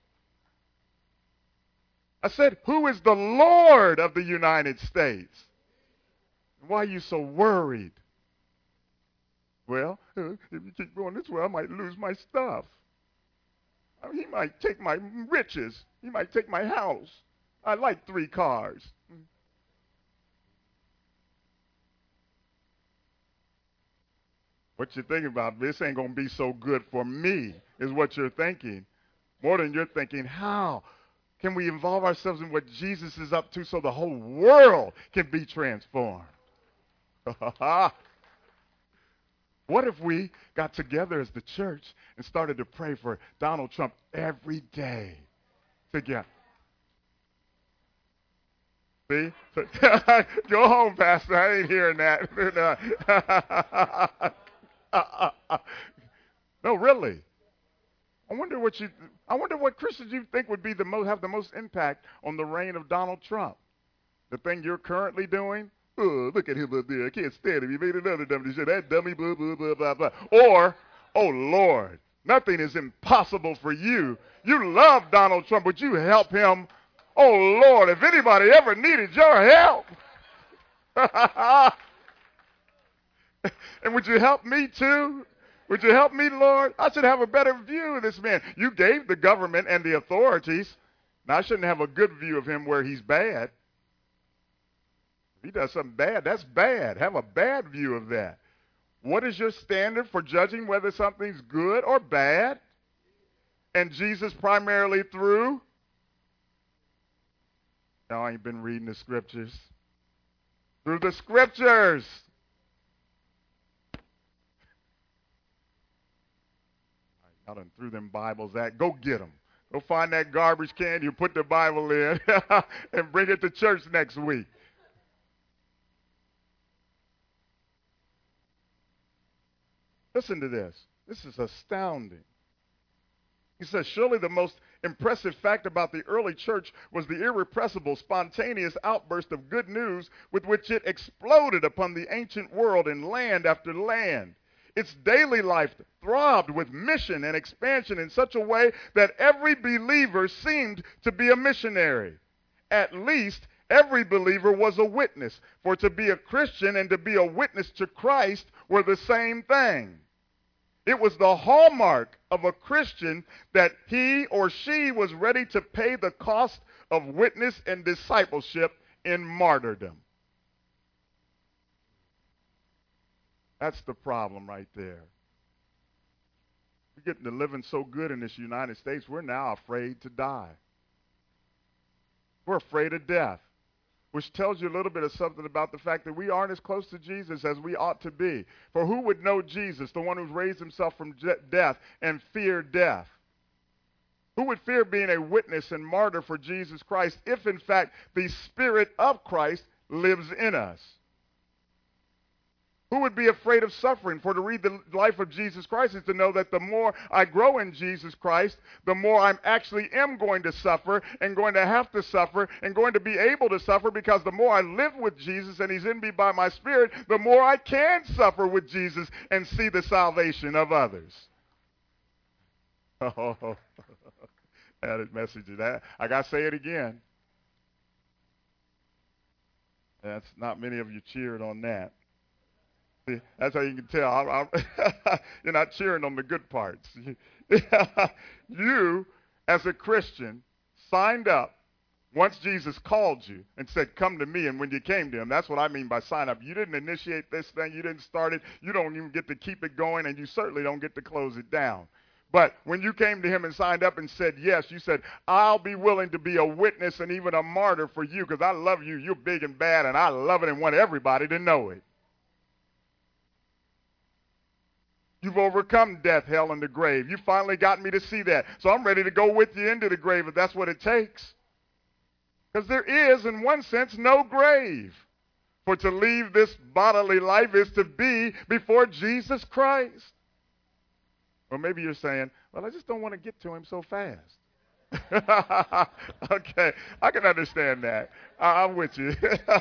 S1: I said, who is the Lord of the United States? Why are you so worried? Well, if you keep going this way, I might lose my stuff. He might take my riches. He might take my house. I like 3 cars. What you're thinking about, this ain't going to be so good for me, is what you're thinking. More than you're thinking, how can we involve ourselves in what Jesus is up to so the whole world can be transformed? What if we got together as the church and started to pray for Donald Trump every day together? See? Go home, Pastor. I ain't hearing that. No, really. I wonder what Christians you think would be have the most impact on the reign of Donald Trump. The thing you're currently doing? Oh, look at him up there. I can't stand him. He made another dummy. He said, that dummy, blah, blah, blah, blah, blah. Or, oh, Lord, nothing is impossible for you. You love Donald Trump. Would you help him? Oh, Lord, if anybody ever needed your help. And would you help me too? Would you help me, Lord? I should have a better view of this man. You gave the government and the authorities. Now, I shouldn't have a good view of him where he's bad. If he does something bad, that's bad. Have a bad view of that. What is your standard for judging whether something's good or bad? And Jesus primarily through? No, I ain't been reading the scriptures. Through the scriptures. I done threw them Bibles at. Go get them. Go find that garbage can. You put the Bible in and bring it to church next week. Listen to this. This is astounding. He says, surely the most impressive fact about the early church was the irrepressible, spontaneous outburst of good news with which it exploded upon the ancient world in land after land. Its daily life throbbed with mission and expansion in such a way that every believer seemed to be a missionary. At least every believer was a witness, for to be a Christian and to be a witness to Christ were the same thing. It was the hallmark of a Christian that he or she was ready to pay the cost of witness and discipleship in martyrdom. That's the problem right there. We're getting to living so good in this United States, we're now afraid to die. We're afraid of death, which tells you a little bit of something about the fact that we aren't as close to Jesus as we ought to be. For who would know Jesus, the one who's raised himself from death, and fear death? Who would fear being a witness and martyr for Jesus Christ if, in fact, the Spirit of Christ lives in us? Who would be afraid of suffering? For to read the life of Jesus Christ is to know that the more I grow in Jesus Christ, the more I actually am going to suffer and going to have to suffer and going to be able to suffer, because the more I live with Jesus and he's in me by my Spirit, the more I can suffer with Jesus and see the salvation of others. Oh, added message to that. I got to say it again. That's not many of you cheered on that. That's how you can tell. You're not cheering on the good parts. You, as a Christian, signed up once Jesus called you and said, come to me. And when you came to him, that's what I mean by sign up. You didn't initiate this thing. You didn't start it. You don't even get to keep it going, and you certainly don't get to close it down. But when you came to him and signed up and said yes, you said, I'll be willing to be a witness and even a martyr for you because I love you. You're big and bad, and I love it and want everybody to know it. You've overcome death, hell, and the grave. You finally got me to see that. So I'm ready to go with you into the grave if that's what it takes. Because there is, in one sense, no grave. For to leave this bodily life is to be before Jesus Christ. Or maybe you're saying, well, I just don't want to get to him so fast. Okay, I can understand that. I'm with you.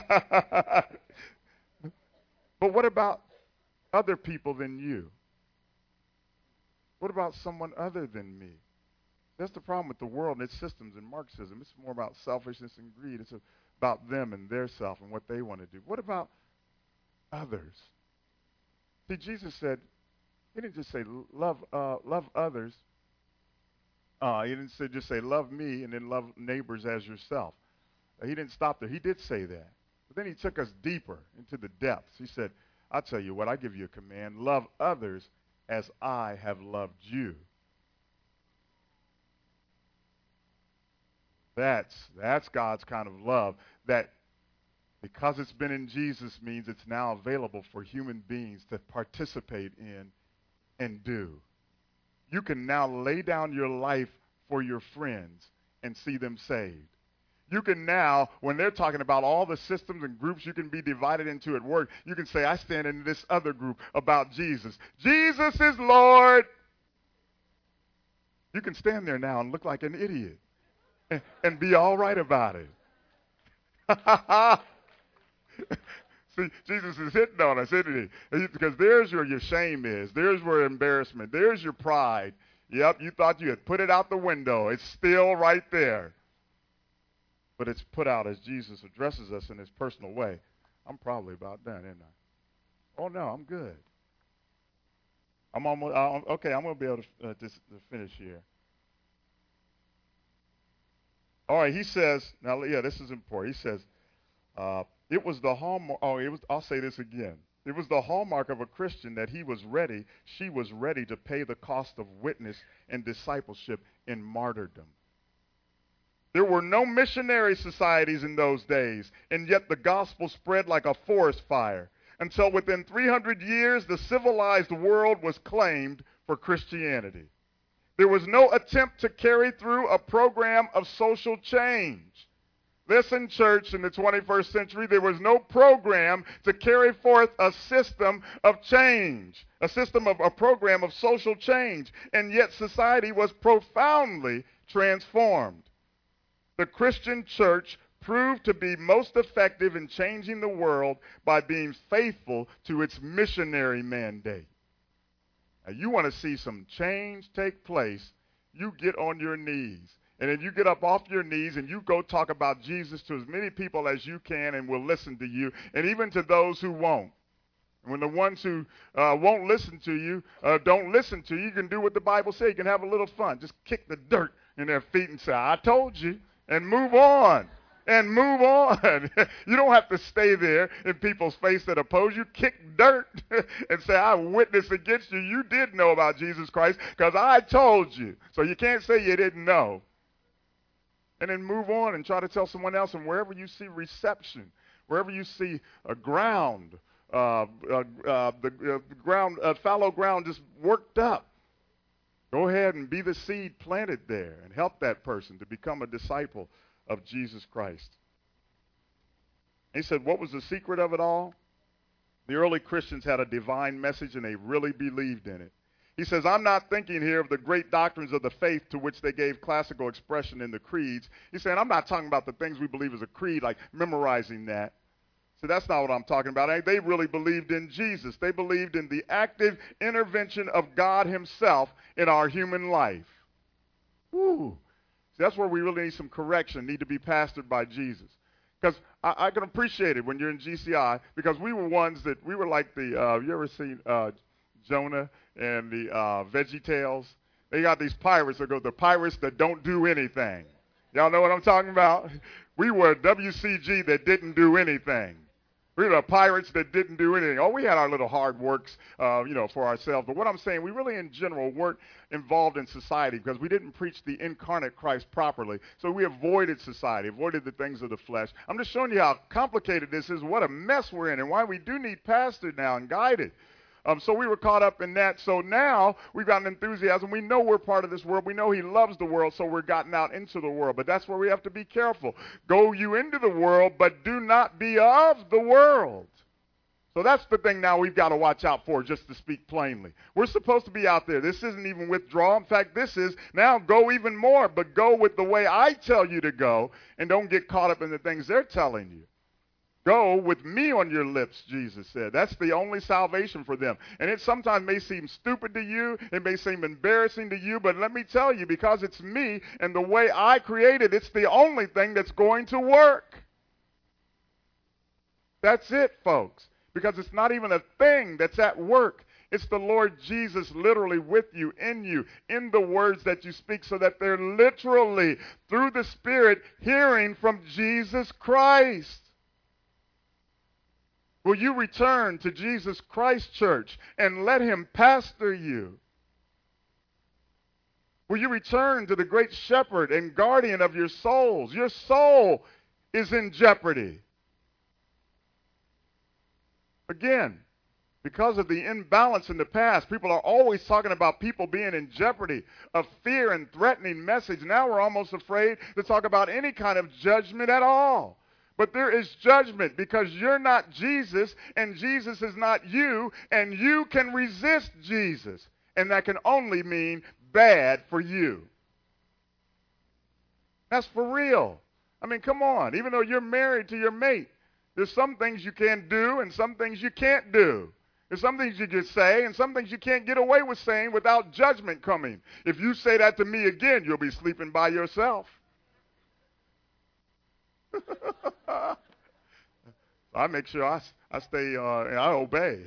S1: But what about other people than you? What about someone other than me? That's the problem with the world and its systems and Marxism. It's more about selfishness and greed. It's about them and their self and what they want to do. What about others? See, Jesus said, He didn't just say love others. He didn't just say love me and then love neighbors as yourself. He didn't stop there. He did say that. But then he took us deeper into the depths. He said, I'll tell you what, I give you a command. Love others as I have loved you. That's God's kind of love. That because it's been in Jesus means it's now available for human beings to participate in and do. You can now lay down your life for your friends and see them saved. You can now, when they're talking about all the systems and groups you can be divided into at work, you can say, I stand in this other group about Jesus. Jesus is Lord. You can stand there now and look like an idiot and be all right about it. See, Jesus is hitting on us, isn't he? Because there's where your shame is. There's where embarrassment. There's your pride. Yep, you thought you had put it out the window. It's still right there. But it's put out as Jesus addresses us in his personal way. I'm probably about done, ain't I? Oh, no, I'm good. I'm almost, okay, I'm going to be able to finish here. All right, he says, now, yeah, this is important. He says, it was the hallmark, I'll say this again. It was the hallmark of a Christian that she was ready to pay the cost of witness and discipleship in martyrdom. There were no missionary societies in those days, and yet the gospel spread like a forest fire until within 300 years the civilized world was claimed for Christianity. There was no attempt to carry through a program of social change. Listen, church, in the 21st century, there was no program to carry forth a system of change, a program of social change, and yet society was profoundly transformed. The Christian church proved to be most effective in changing the world by being faithful to its missionary mandate. Now, you want to see some change take place, you get on your knees. And then you get up off your knees and you go talk about Jesus to as many people as you can and will listen to you, and even to those who won't. And when the ones who won't listen to you don't listen to you, you can do what the Bible says. You can have a little fun. Just kick the dirt in their feet and say, I told you, and move on. And move on. You don't have to stay there in people's face that oppose you. Kick dirt and say, I witness against you. You did know about Jesus Christ because I told you. So you can't say you didn't know. And then move on and try to tell someone else. And wherever you see reception, wherever you see a ground, fallow ground just worked up, go ahead and be the seed planted there and help that person to become a disciple of Jesus Christ. He said, what was the secret of it all? The early Christians had a divine message and they really believed in it. He says, I'm not thinking here of the great doctrines of the faith to which they gave classical expression in the creeds. He's saying, I'm not talking about the things we believe as a creed, like memorizing that. So that's not what I'm talking about. They really believed in Jesus. They believed in the active intervention of God himself in our human life. Woo. See, that's where we really need some correction, need to be pastored by Jesus. Because I can appreciate it when you're in GCI, because we were like the, you ever seen Jonah and the VeggieTales? They got these pirates that go, the pirates that don't do anything. Y'all know what I'm talking about? We were WCG that didn't do anything. We were the pirates that didn't do anything. Oh, we had our little hard works, for ourselves. But what I'm saying, we really in general weren't involved in society because we didn't preach the incarnate Christ properly. So we avoided society, avoided the things of the flesh. I'm just showing you how complicated this is, what a mess we're in, and why we do need pastored now and guided. So we were caught up in that. So now we've got an enthusiasm. We know we're part of this world. We know he loves the world, so we're gotten out into the world. But that's where we have to be careful. Go you into the world, but do not be of the world. So that's the thing now we've got to watch out for, just to speak plainly. We're supposed to be out there. This isn't even withdraw. In fact, this is now go even more, but go with the way I tell you to go, and don't get caught up in the things they're telling you. Go with me on your lips, Jesus said. That's the only salvation for them. And it sometimes may seem stupid to you. It may seem embarrassing to you. But let me tell you, because it's me and the way I created, it's the only thing that's going to work. That's it, folks. Because it's not even a thing that's at work It's the Lord Jesus literally with you, in the words that you speak, so that they're literally, through the Spirit, hearing from Jesus Christ. Will you return to Jesus Christ Church and let him pastor you? Will you return to the great shepherd and guardian of your souls? Your soul is in jeopardy. Again, because of the imbalance in the past, people are always talking about people being in jeopardy of fear and threatening message. Now we're almost afraid to talk about any kind of judgment at all. But there is judgment because you're not Jesus and Jesus is not you, and you can resist Jesus. And that can only mean bad for you. That's for real. I mean, come on. Even though you're married to your mate, there's some things you can do and some things you can't do. There's some things you can say and some things you can't get away with saying without judgment coming. If you say that to me again, you'll be sleeping by yourself. I make sure I stay and I obey.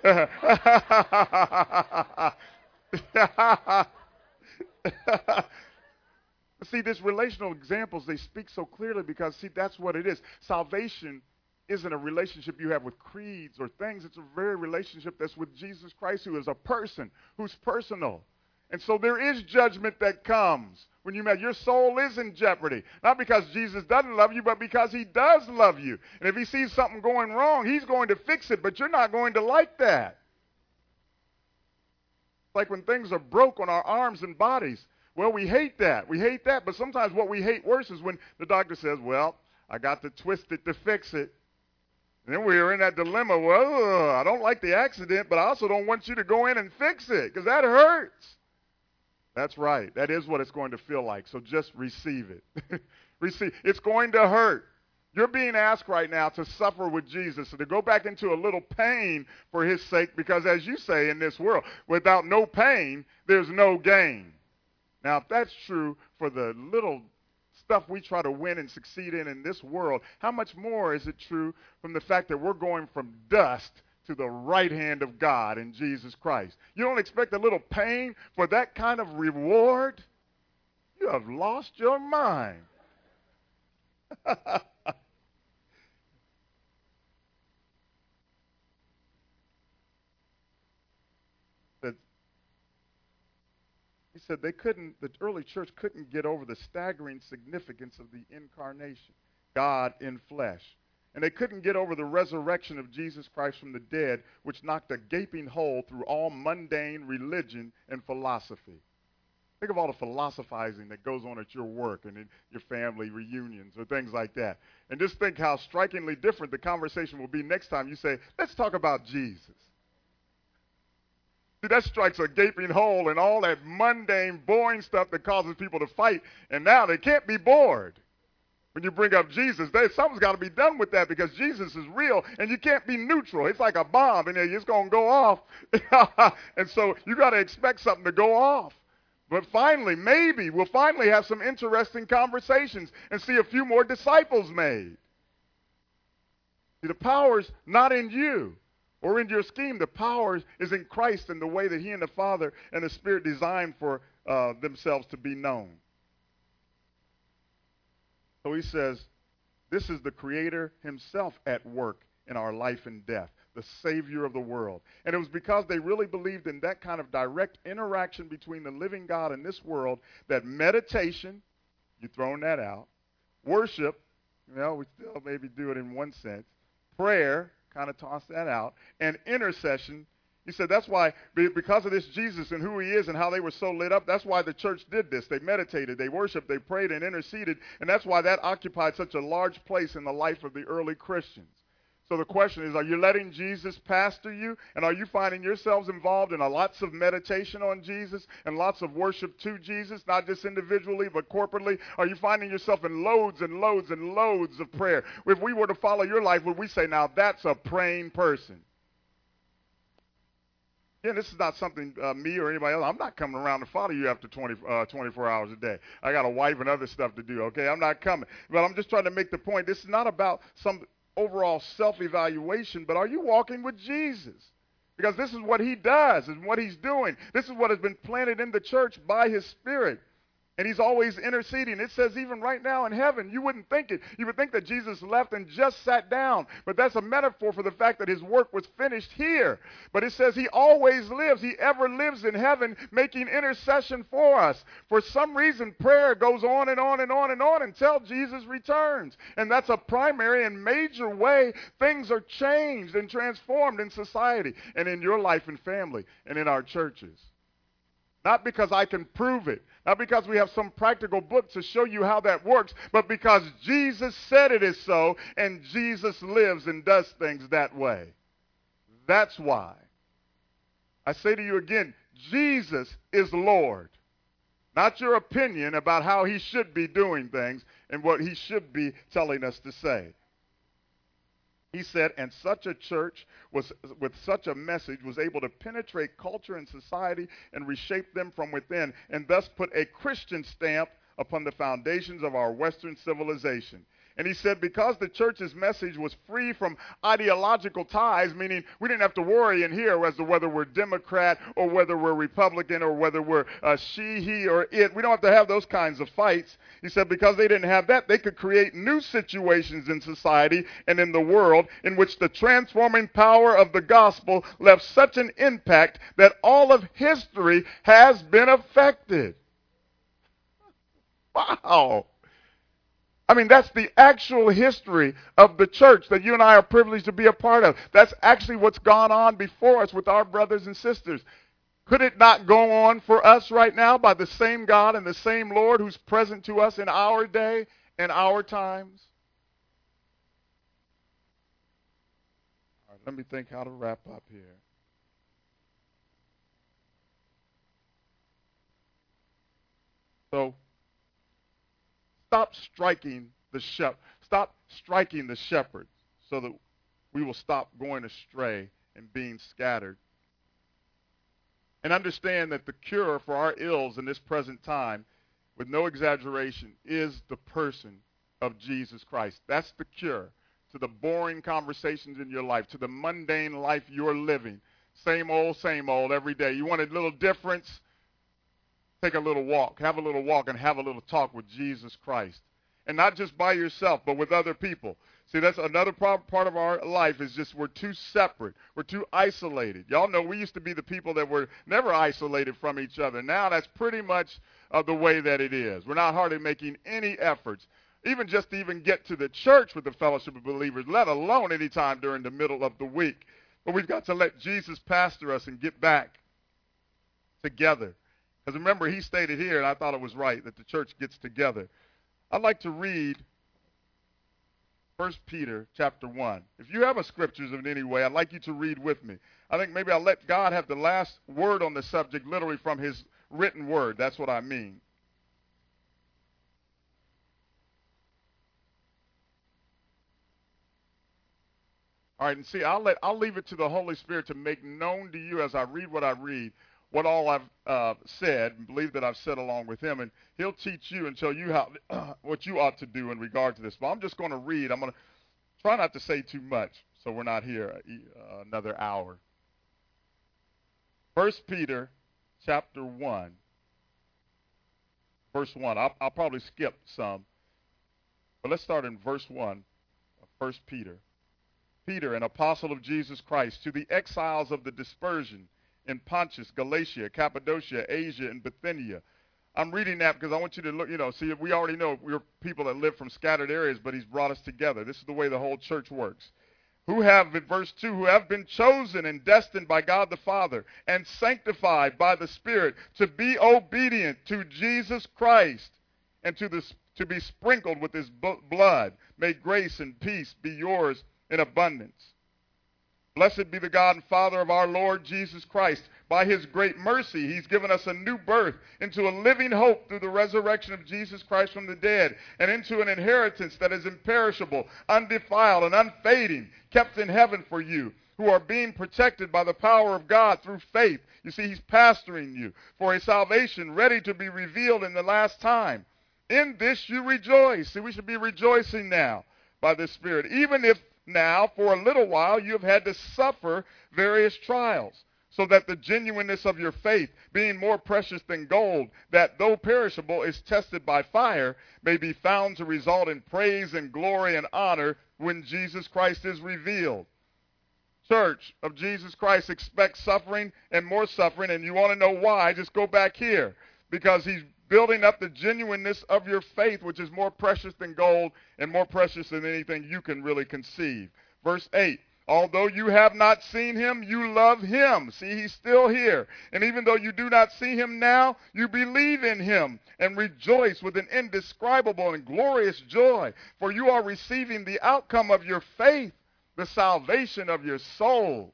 S1: See, these relational examples, they speak so clearly because, see, that's what it is. Salvation isn't a relationship you have with creeds or things. It's a very relationship that's with Jesus Christ, who is a person, who's personal. And so there is judgment that comes when you met. Your soul is in jeopardy. Not because Jesus doesn't love you, but because he does love you. And if he sees something going wrong, he's going to fix it, but you're not going to like that. Like when things are broke on our arms and bodies. Well, we hate that. We hate that, but sometimes what we hate worse is when the doctor says, well, I got to twist it to fix it. And then we're in that dilemma, well, I don't like the accident, but I also don't want you to go in and fix it because that hurts. That's right. That is what it's going to feel like. So just receive it. Receive. It's going to hurt. You're being asked right now to suffer with Jesus, and to go back into a little pain for his sake, because as you say in this world, without no pain, there's no gain. Now, if that's true for the little stuff we try to win and succeed in this world, how much more is it true from the fact that we're going from dust to the right hand of God in Jesus Christ? You don't expect a little pain for that kind of reward? You have lost your mind. He said the early church couldn't get over the staggering significance of the incarnation, God in flesh. And they couldn't get over the resurrection of Jesus Christ from the dead, which knocked a gaping hole through all mundane religion and philosophy. Think of all the philosophizing that goes on at your work and in your family reunions or things like that. And just think how strikingly different the conversation will be next time you say, let's talk about Jesus. See, that strikes a gaping hole in all that mundane, boring stuff that causes people to fight. And now they can't be bored. When you bring up Jesus, something's got to be done with that because Jesus is real and you can't be neutral. It's like a bomb and it's going to go off. And so you got to expect something to go off. But finally, maybe we'll finally have some interesting conversations and see a few more disciples made. See, the power's not in you or in your scheme. The power is in Christ and the way that he and the Father and the Spirit designed for themselves to be known. So he says, this is the Creator himself at work in our life and death, the Savior of the world. And it was because they really believed in that kind of direct interaction between the living God and this world that meditation, you've thrown that out, worship, we still maybe do it in one sense, prayer, kind of toss that out, and intercession. He said that's why, because of this Jesus and who he is and how they were so lit up, that's why the church did this. They meditated, they worshiped, they prayed and interceded, and that's why that occupied such a large place in the life of the early Christians. So the question is, are you letting Jesus pastor you? And are you finding yourselves involved in lots of meditation on Jesus and lots of worship to Jesus, not just individually but corporately? Are you finding yourself in loads and loads and loads of prayer? If we were to follow your life, would we say, now that's a praying person? Yeah, this is not something me or anybody else. I'm not coming around to follow you after 24 hours a day. I got a wife and other stuff to do, okay? I'm not coming. But I'm just trying to make the point. This is not about some overall self-evaluation, but are you walking with Jesus? because this is what he does and what he's doing. This is what has been planted in the church by his Spirit. And he's always interceding. It says even right now in heaven, you wouldn't think it. You would think that Jesus left and just sat down. But that's a metaphor for the fact that his work was finished here. But it says he always lives. He ever lives in heaven making intercession for us. For some reason, prayer goes on and on and on and on until Jesus returns. And that's a primary and major way things are changed and transformed in society and in your life and family and in our churches. Not because I can prove it, not because we have some practical book to show you how that works, but because Jesus said it is so, and Jesus lives and does things that way. That's why. I say to you again, Jesus is Lord. Not your opinion about how he should be doing things and what he should be telling us to say. He said, and such a church was, with such a message, was able to penetrate culture and society and reshape them from within, and thus put a Christian stamp upon the foundations of our Western civilization. And he said because the church's message was free from ideological ties, meaning we didn't have to worry in here as to whether we're Democrat or whether we're Republican or whether we're she, he, or it. We don't have to have those kinds of fights. He said because they didn't have that, they could create new situations in society and in the world in which the transforming power of the gospel left such an impact that all of history has been affected. Wow. I mean, that's the actual history of the church that you and I are privileged to be a part of. That's actually what's gone on before us with our brothers and sisters. Could it not go on for us right now by the same God and the same Lord who's present to us in our day and our times? All right, let me think how to wrap up here. So, stop striking the shepherd so that we will stop going astray and being scattered. And understand that the cure for our ills in this present time, with no exaggeration, is the person of Jesus Christ. That's the cure to the boring conversations in your life, to the mundane life you're living. Same old every day. You want a little difference? Take a little walk. Have a little walk and have a little talk with Jesus Christ. And not just by yourself, but with other people. See, that's another part of our life is just we're too separate. We're too isolated. Y'all know we used to be the people that were never isolated from each other. Now that's pretty much the way that it is. We're not hardly making any efforts, even just to even get to the church with the fellowship of believers, let alone any time during the middle of the week. But we've got to let Jesus pastor us and get back together. Because remember, he stated here, and I thought it was right, that the church gets together. I'd like to read 1 Peter chapter 1. If you have a scriptures in any way, I'd like you to read with me. I think maybe I'll let God have the last word on the subject, literally from his written word. That's what I mean. All right, and see, I'll leave it to the Holy Spirit to make known to you as I read what I read, what all I've said, and believe that I've said along with him, and he'll teach you and tell you how what you ought to do in regard to this. But I'm just going to read. I'm going to try not to say too much so we're not here another hour. 1 Peter chapter 1, verse 1. I'll probably skip some, but let's start in verse 1 of 1 Peter. Peter, an apostle of Jesus Christ, to the exiles of the dispersion in Pontus, Galatia, Cappadocia, Asia, and Bithynia. I'm reading that because I want you to look, see, we already know we're people that live from scattered areas, but he's brought us together. This is the way the whole church works. Who have, in verse 2, who have been chosen and destined by God the Father and sanctified by the Spirit to be obedient to Jesus Christ and to be sprinkled with his blood. May grace and peace be yours in abundance. Blessed be the God and Father of our Lord Jesus Christ. By his great mercy, he's given us a new birth into a living hope through the resurrection of Jesus Christ from the dead, and into an inheritance that is imperishable, undefiled, and unfading, kept in heaven for you, who are being protected by the power of God through faith. You see, he's pastoring you for a salvation ready to be revealed in the last time. In this you rejoice. See, we should be rejoicing now by the Spirit, even if now for a little while you have had to suffer various trials, so that the genuineness of your faith, being more precious than gold, that though perishable is tested by fire, may be found to result in praise and glory and honor when Jesus Christ is revealed. Church of Jesus Christ expects suffering and more suffering, and you want to know why, just go back here. Because he's building up the genuineness of your faith, which is more precious than gold and more precious than anything you can really conceive. Verse 8. Although you have not seen him, you love him. See, he's still here. And even though you do not see him now, you believe in him and rejoice with an indescribable and glorious joy. For you are receiving the outcome of your faith, the salvation of your souls.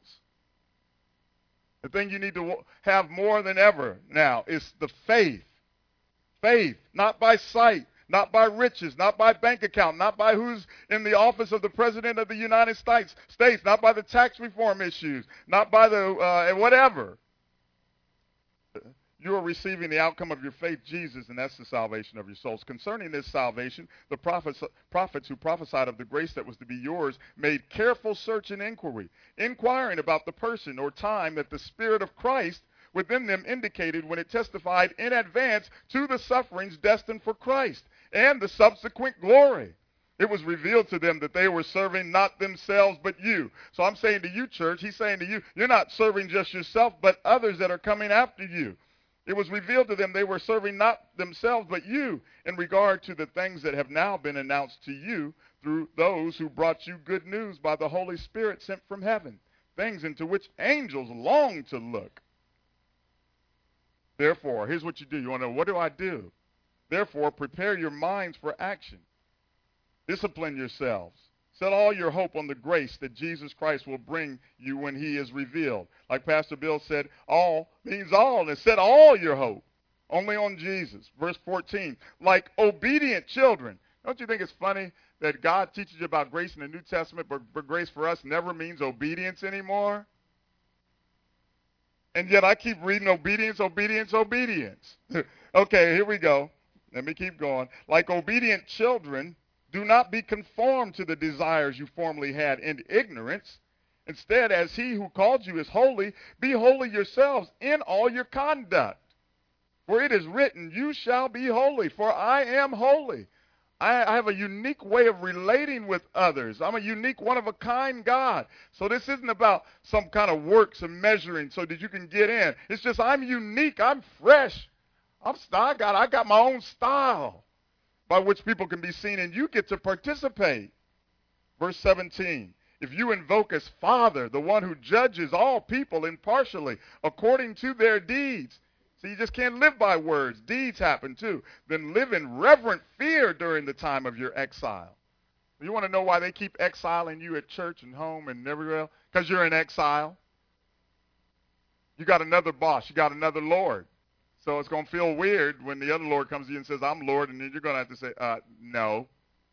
S1: The thing you need to have more than ever now is the faith. Faith, not by sight, not by riches, not by bank account, not by who's in the office of the President of the United States, not by the tax reform issues, not by the whatever. You are receiving the outcome of your faith, Jesus, and that's the salvation of your souls. Concerning this salvation, the prophets who prophesied of the grace that was to be yours made careful search and inquiry, inquiring about the person or time that the Spirit of Christ within them indicated when it testified in advance to the sufferings destined for Christ and the subsequent glory. It was revealed to them that they were serving not themselves but you. So I'm saying to you, church, he's saying to you, you're not serving just yourself but others that are coming after you. It was revealed to them they were serving not themselves but you in regard to the things that have now been announced to you through those who brought you good news by the Holy Spirit sent from heaven, things into which angels long to look. Therefore, here's what you do. You want to know, what do I do? Therefore, prepare your minds for action. Discipline yourselves. Set all your hope on the grace that Jesus Christ will bring you when he is revealed. Like Pastor Bill said, all means all, and set all your hope only on Jesus. Verse 14, like obedient children. Don't you think it's funny that God teaches you about grace in the New Testament, but grace for us never means obedience anymore? And yet I keep reading obedience, obedience, obedience. Okay, here we go. Let me keep going. Like obedient children, do not be conformed to the desires you formerly had in ignorance. Instead, as he who called you is holy, be holy yourselves in all your conduct. For it is written, you shall be holy, for I am holy. I have a unique way of relating with others. I'm a unique, one-of-a-kind God. So this isn't about some kind of works and measuring so that you can get in. It's just I'm unique. I'm fresh. I got my own style by which people can be seen, and you get to participate. Verse 17, if you invoke as Father, the one who judges all people impartially according to their deeds. So you just can't live by words. Deeds happen too. Then live in reverent fear during the time of your exile. You want to know why they keep exiling you at church and home and everywhere? Because you're in exile. You got another boss. You got another Lord. So it's going to feel weird when the other Lord comes to you and says, I'm Lord, and then you're going to have to say, no.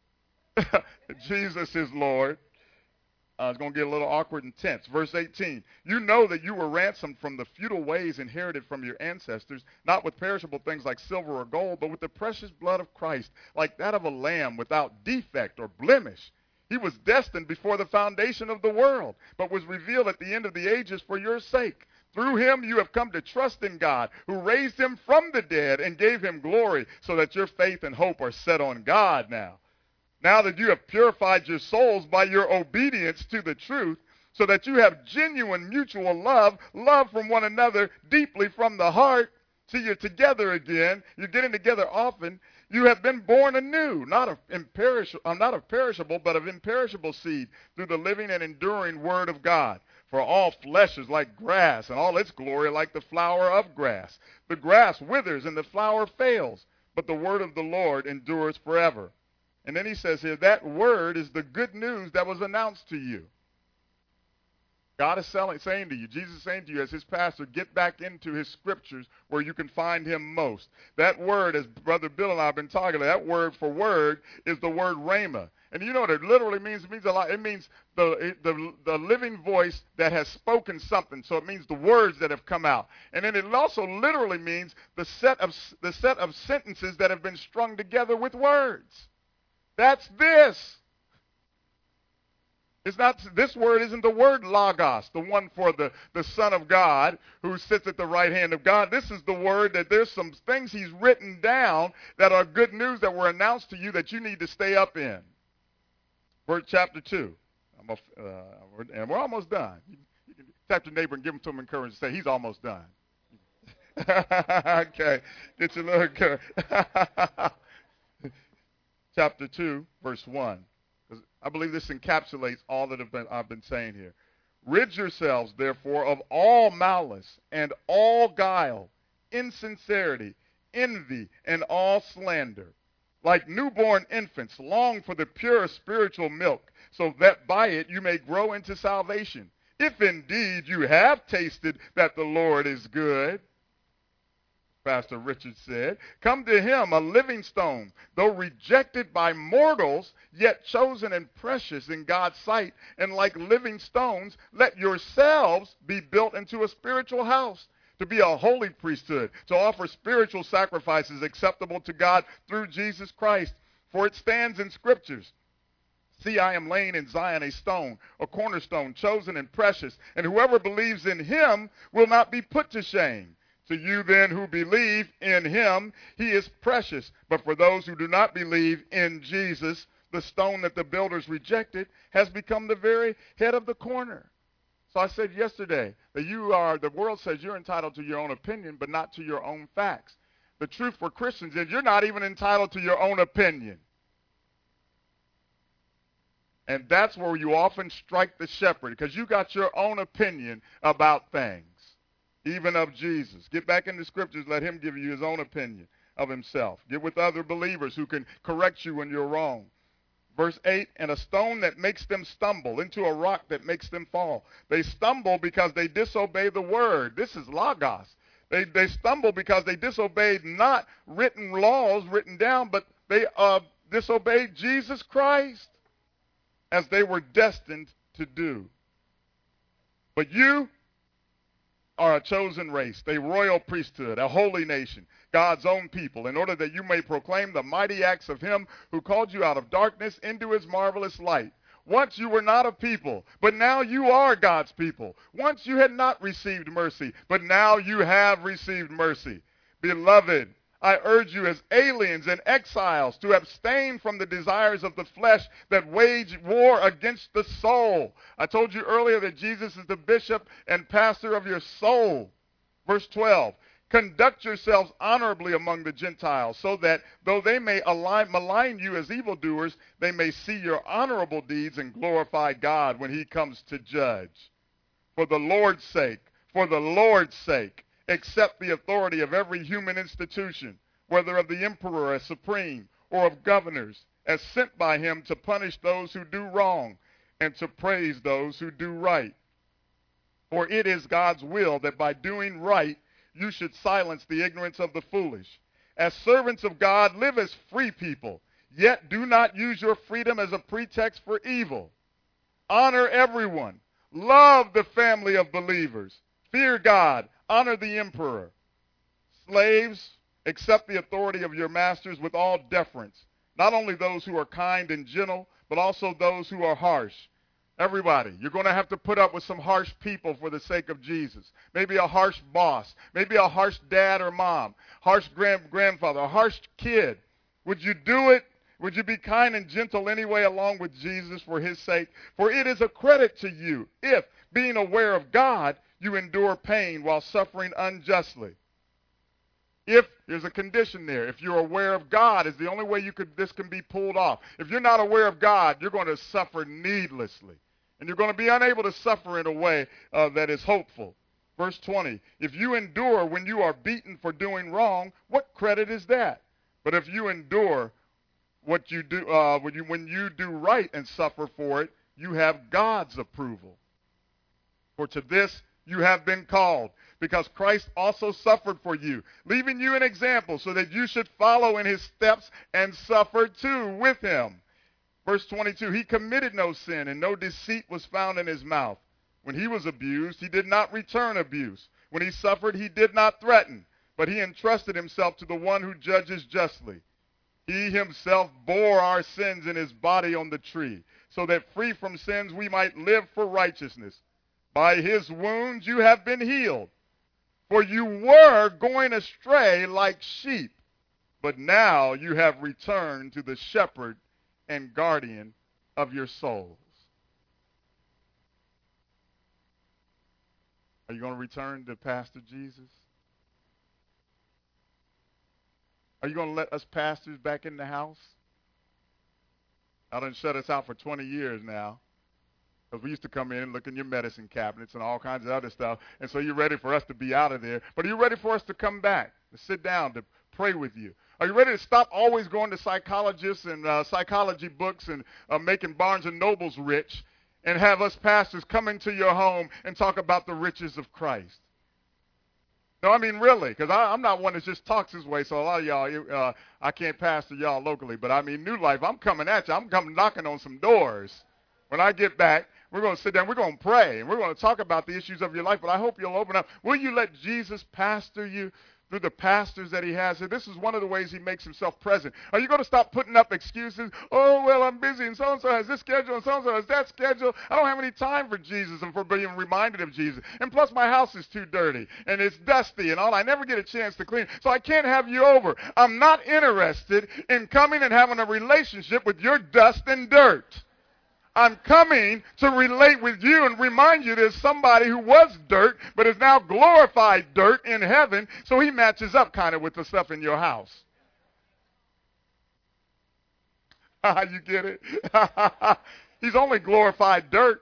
S1: Jesus is Lord. It's going to get a little awkward and tense. Verse 18, you know that you were ransomed from the futile ways inherited from your ancestors, not with perishable things like silver or gold, but with the precious blood of Christ, like that of a lamb without defect or blemish. He was destined before the foundation of the world, but was revealed at the end of the ages for your sake. Through him you have come to trust in God, who raised him from the dead and gave him glory, so that your faith and hope are set on God now. Now that you have purified your souls by your obedience to the truth, so that you have genuine mutual love from one another deeply from the heart. See, you're together again. You're getting together often. You have been born anew, not of perishable, but of imperishable seed, through the living and enduring word of God. For all flesh is like grass, and all its glory like the flower of grass. The grass withers and the flower fails, but the word of the Lord endures forever. And then he says here, that word is the good news that was announced to you. God is saying to you, Jesus is saying to you as his pastor, get back into his scriptures where you can find him most. That word, as Brother Bill and I have been talking about, that word for word is the word rhema. And you know what it literally means? It means a lot. It means the living voice that has spoken something. So it means the words that have come out. And then it also literally means the set of sentences that have been strung together with words. That's this. It's not, this word isn't the word logos, the one for the Son of God who sits at the right hand of God. This is the word that there's some things he's written down that are good news that were announced to you that you need to stay up in. Verse chapter 2. And we're almost done. You can tap your neighbor and give him some encouragement and say, he's almost done. Okay. Get your little Chapter 2, verse 1. I believe this encapsulates all that I've been saying here. Rid yourselves, therefore, of all malice and all guile, insincerity, envy, and all slander. Like newborn infants, long for the pure spiritual milk, so that by it you may grow into salvation. If indeed you have tasted that the Lord is good. Pastor Richard said, come to him, a living stone, though rejected by mortals, yet chosen and precious in God's sight. And like living stones, let yourselves be built into a spiritual house, to be a holy priesthood, to offer spiritual sacrifices acceptable to God through Jesus Christ. For it stands in Scriptures, see, I am laying in Zion a stone, a cornerstone, chosen and precious, and whoever believes in him will not be put to shame. To you then who believe in him, he is precious. But for those who do not believe in Jesus, the stone that the builders rejected has become the very head of the corner. So I said yesterday that the world says you're entitled to your own opinion, but not to your own facts. The truth for Christians is you're not even entitled to your own opinion. And that's where you often strike the shepherd, because you got your own opinion about things. Even of Jesus. Get back in the Scriptures. Let him give you his own opinion of himself. Get with other believers who can correct you when you're wrong. Verse 8, and a stone that makes them stumble, into a rock that makes them fall. They stumble because they disobey the word. This is logos. They stumble because they disobeyed not written laws written down, but they disobeyed Jesus Christ as they were destined to do. But you are a chosen race, a royal priesthood, a holy nation, God's own people, in order that you may proclaim the mighty acts of him who called you out of darkness into his marvelous light. Once you were not a people, but now you are God's people. Once you had not received mercy, but now you have received mercy. Beloved, I urge you as aliens and exiles to abstain from the desires of the flesh that wage war against the soul. I told you earlier that Jesus is the bishop and pastor of your soul. Verse 12, conduct yourselves honorably among the Gentiles, so that though they may malign you as evildoers, they may see your honorable deeds and glorify God when he comes to judge. For the Lord's sake, accept the authority of every human institution, whether of the emperor as supreme or of governors, as sent by him to punish those who do wrong and to praise those who do right. For it is God's will that by doing right you should silence the ignorance of the foolish. As servants of God, live as free people, yet do not use your freedom as a pretext for evil. Honor everyone. Love the family of believers. Fear God. Honor the emperor. Slaves, accept the authority of your masters with all deference, not only those who are kind and gentle, but also those who are harsh. Everybody, you're going to have to put up with some harsh people for the sake of Jesus. Maybe a harsh boss, maybe a harsh dad or mom, harsh grandfather, a harsh kid. Would you do it? Would you be kind and gentle anyway along with Jesus for his sake? For it is a credit to you if, being aware of God, you endure pain while suffering unjustly. If, there's a condition there, if you're aware of God is the only way this can be pulled off. If you're not aware of God, you're going to suffer needlessly. And you're going to be unable to suffer in a way that is hopeful. Verse 20, if you endure when you are beaten for doing wrong, what credit is that? But if you endure what you do, when you do right and suffer for it, you have God's approval. For to this you have been called, because Christ also suffered for you, leaving you an example so that you should follow in his steps and suffer too with him. Verse 22, he committed no sin and no deceit was found in his mouth. When he was abused, he did not return abuse. When he suffered, he did not threaten, but he entrusted himself to the one who judges justly. He himself bore our sins in his body on the tree, so that free from sins we might live for righteousness. By his wounds you have been healed. For you were going astray like sheep, but now you have returned to the shepherd and guardian of your souls. Are you going to return to Pastor Jesus? Are you going to let us pastors back in the house? I done shut us out for 20 years now. Because we used to come in and look in your medicine cabinets and all kinds of other stuff. And so you're ready for us to be out of there. But are you ready for us to come back, to sit down, to pray with you? Are you ready to stop always going to psychologists and psychology books and making Barnes and Nobles rich and have us pastors come into your home and talk about the riches of Christ? No, I mean really, because I'm not one that just talks this way. So a lot of y'all, I can't pastor y'all locally. But I mean, New Life, I'm coming at you. I'm coming knocking on some doors. When I get back, we're going to sit down, we're going to pray, and we're going to talk about the issues of your life, but I hope you'll open up. Will you let Jesus pastor you through the pastors that he has? And this is one of the ways he makes himself present. Are you going to stop putting up excuses? Oh, well, I'm busy, and so-and-so has this schedule, and so-and-so has that schedule. I don't have any time for Jesus and for being reminded of Jesus. And plus, my house is too dirty, and it's dusty, and all. I never get a chance to clean, so I can't have you over. I'm not interested in coming and having a relationship with your dust and dirt. I'm coming to relate with you and remind you there's somebody who was dirt but is now glorified dirt in heaven, so he matches up kind of with the stuff in your house. You get it? He's only glorified dirt.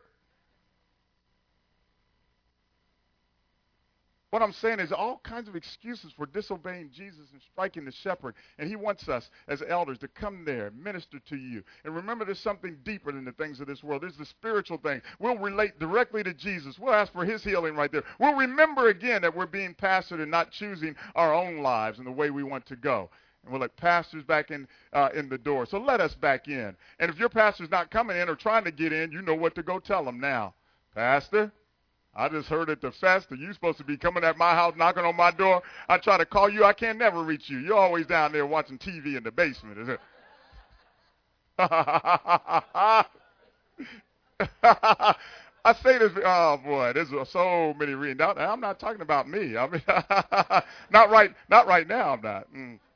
S1: What I'm saying is all kinds of excuses for disobeying Jesus and striking the shepherd. And he wants us as elders to come there, minister to you. And remember, there's something deeper than the things of this world. There's the spiritual thing. We'll relate directly to Jesus. We'll ask for his healing right there. We'll remember again that we're being pastored and not choosing our own lives and the way we want to go. And we'll let pastors back in the door. So let us back in. And if your pastor's not coming in or trying to get in, you know what to go tell them now. Pastor, I just heard at the fest that you're supposed to be coming at my house, knocking on my door. I try to call you. I can't never reach you. You're always down there watching TV in the basement. Is it? I say this. Oh boy, there's so many reading. I'm not talking about me. I mean, not right now. I'm not.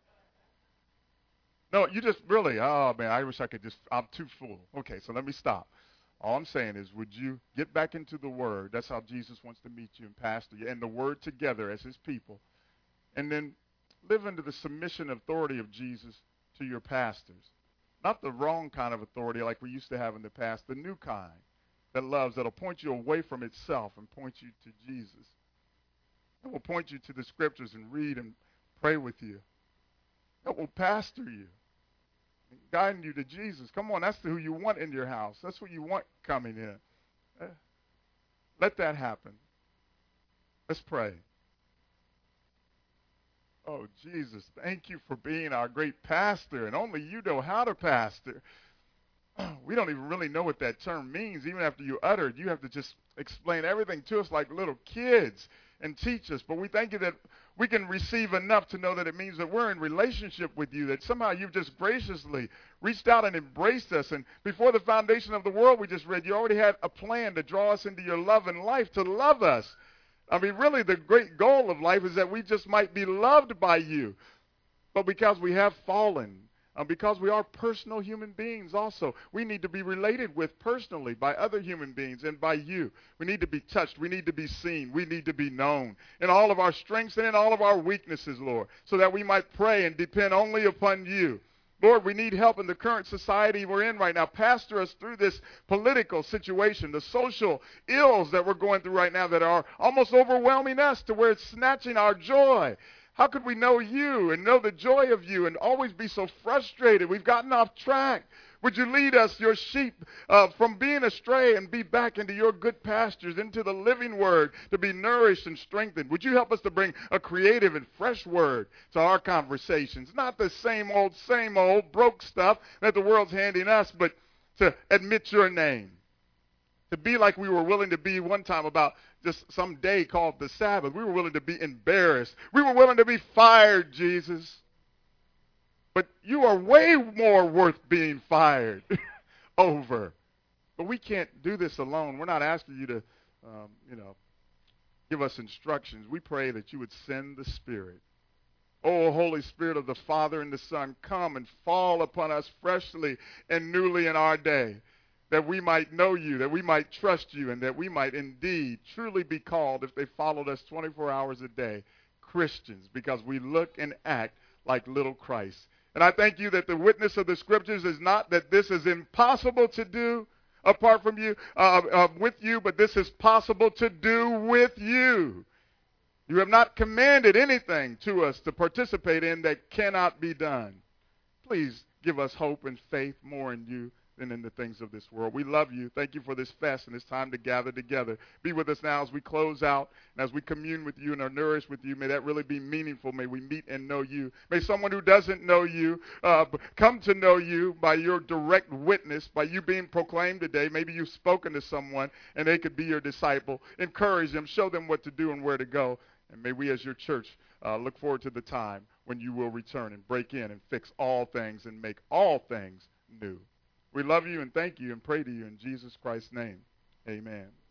S1: No, you just really. Oh man, I wish I could just. I'm too full. Okay, so let me stop. All I'm saying is, would you get back into the Word? That's how Jesus wants to meet you and pastor you, and the Word together as his people. And then live under the submission and authority of Jesus to your pastors. Not the wrong kind of authority like we used to have in the past, the new kind that loves, that'll point you away from itself and point you to Jesus. It will point you to the Scriptures and read and pray with you. It will pastor you, guiding you to Jesus. Come on, that's who you want in your house. That's what you want coming in. Let that happen. Let's pray. Oh, Jesus, thank you for being our great pastor, and only you know how to pastor. We don't even really know what that term means. Even after you utter it, you have to just explain everything to us like little kids and teach us. But we thank you that we can receive enough to know that it means that we're in relationship with you, that somehow you've just graciously reached out and embraced us. And before the foundation of the world we just read, you already had a plan to draw us into your love and life, to love us. I mean, really, the great goal of life is that we just might be loved by you. But because we have fallen, because we are personal human beings also, we need to be related with personally by other human beings and by you. We need to be touched. We need to be seen. We need to be known in all of our strengths and in all of our weaknesses, Lord, so that we might pray and depend only upon you. Lord, we need help in the current society we're in right now. Pastor us through this political situation, the social ills that we're going through right now that are almost overwhelming us to where it's snatching our joy. How could we know you and know the joy of you and always be so frustrated? We've gotten off track. Would you lead us, your sheep, from being astray and be back into your good pastures, into the living word, to be nourished and strengthened? Would you help us to bring a creative and fresh word to our conversations? Not the same old broke stuff that the world's handing us, but to admit your name. To be like we were willing to be one time about just some day called the Sabbath. We were willing to be embarrassed. We were willing to be fired, Jesus. But you are way more worth being fired over. But we can't do this alone. We're not asking you to, give us instructions. We pray that you would send the Spirit. Oh, Holy Spirit of the Father and the Son, come and fall upon us freshly and newly in our day, that we might know you, that we might trust you, and that we might indeed truly be called, if they followed us 24 hours a day, Christians, because we look and act like little Christ. And I thank you that the witness of the Scriptures is not that this is impossible to do apart from you, with you, but this is possible to do with you. You have not commanded anything to us to participate in that cannot be done. Please give us hope and faith more in you than in the things of this world. We love you. Thank you for this fest and this time to gather together. Be with us now as we close out and as we commune with you and are nourished with you. May that really be meaningful. May we meet and know you. May someone who doesn't know you come to know you by your direct witness, by you being proclaimed today. Maybe you've spoken to someone and they could be your disciple. Encourage them. Show them what to do and where to go. And may we as your church look forward to the time when you will return and break in and fix all things and make all things new. We love you and thank you and pray to you in Jesus Christ's name. Amen.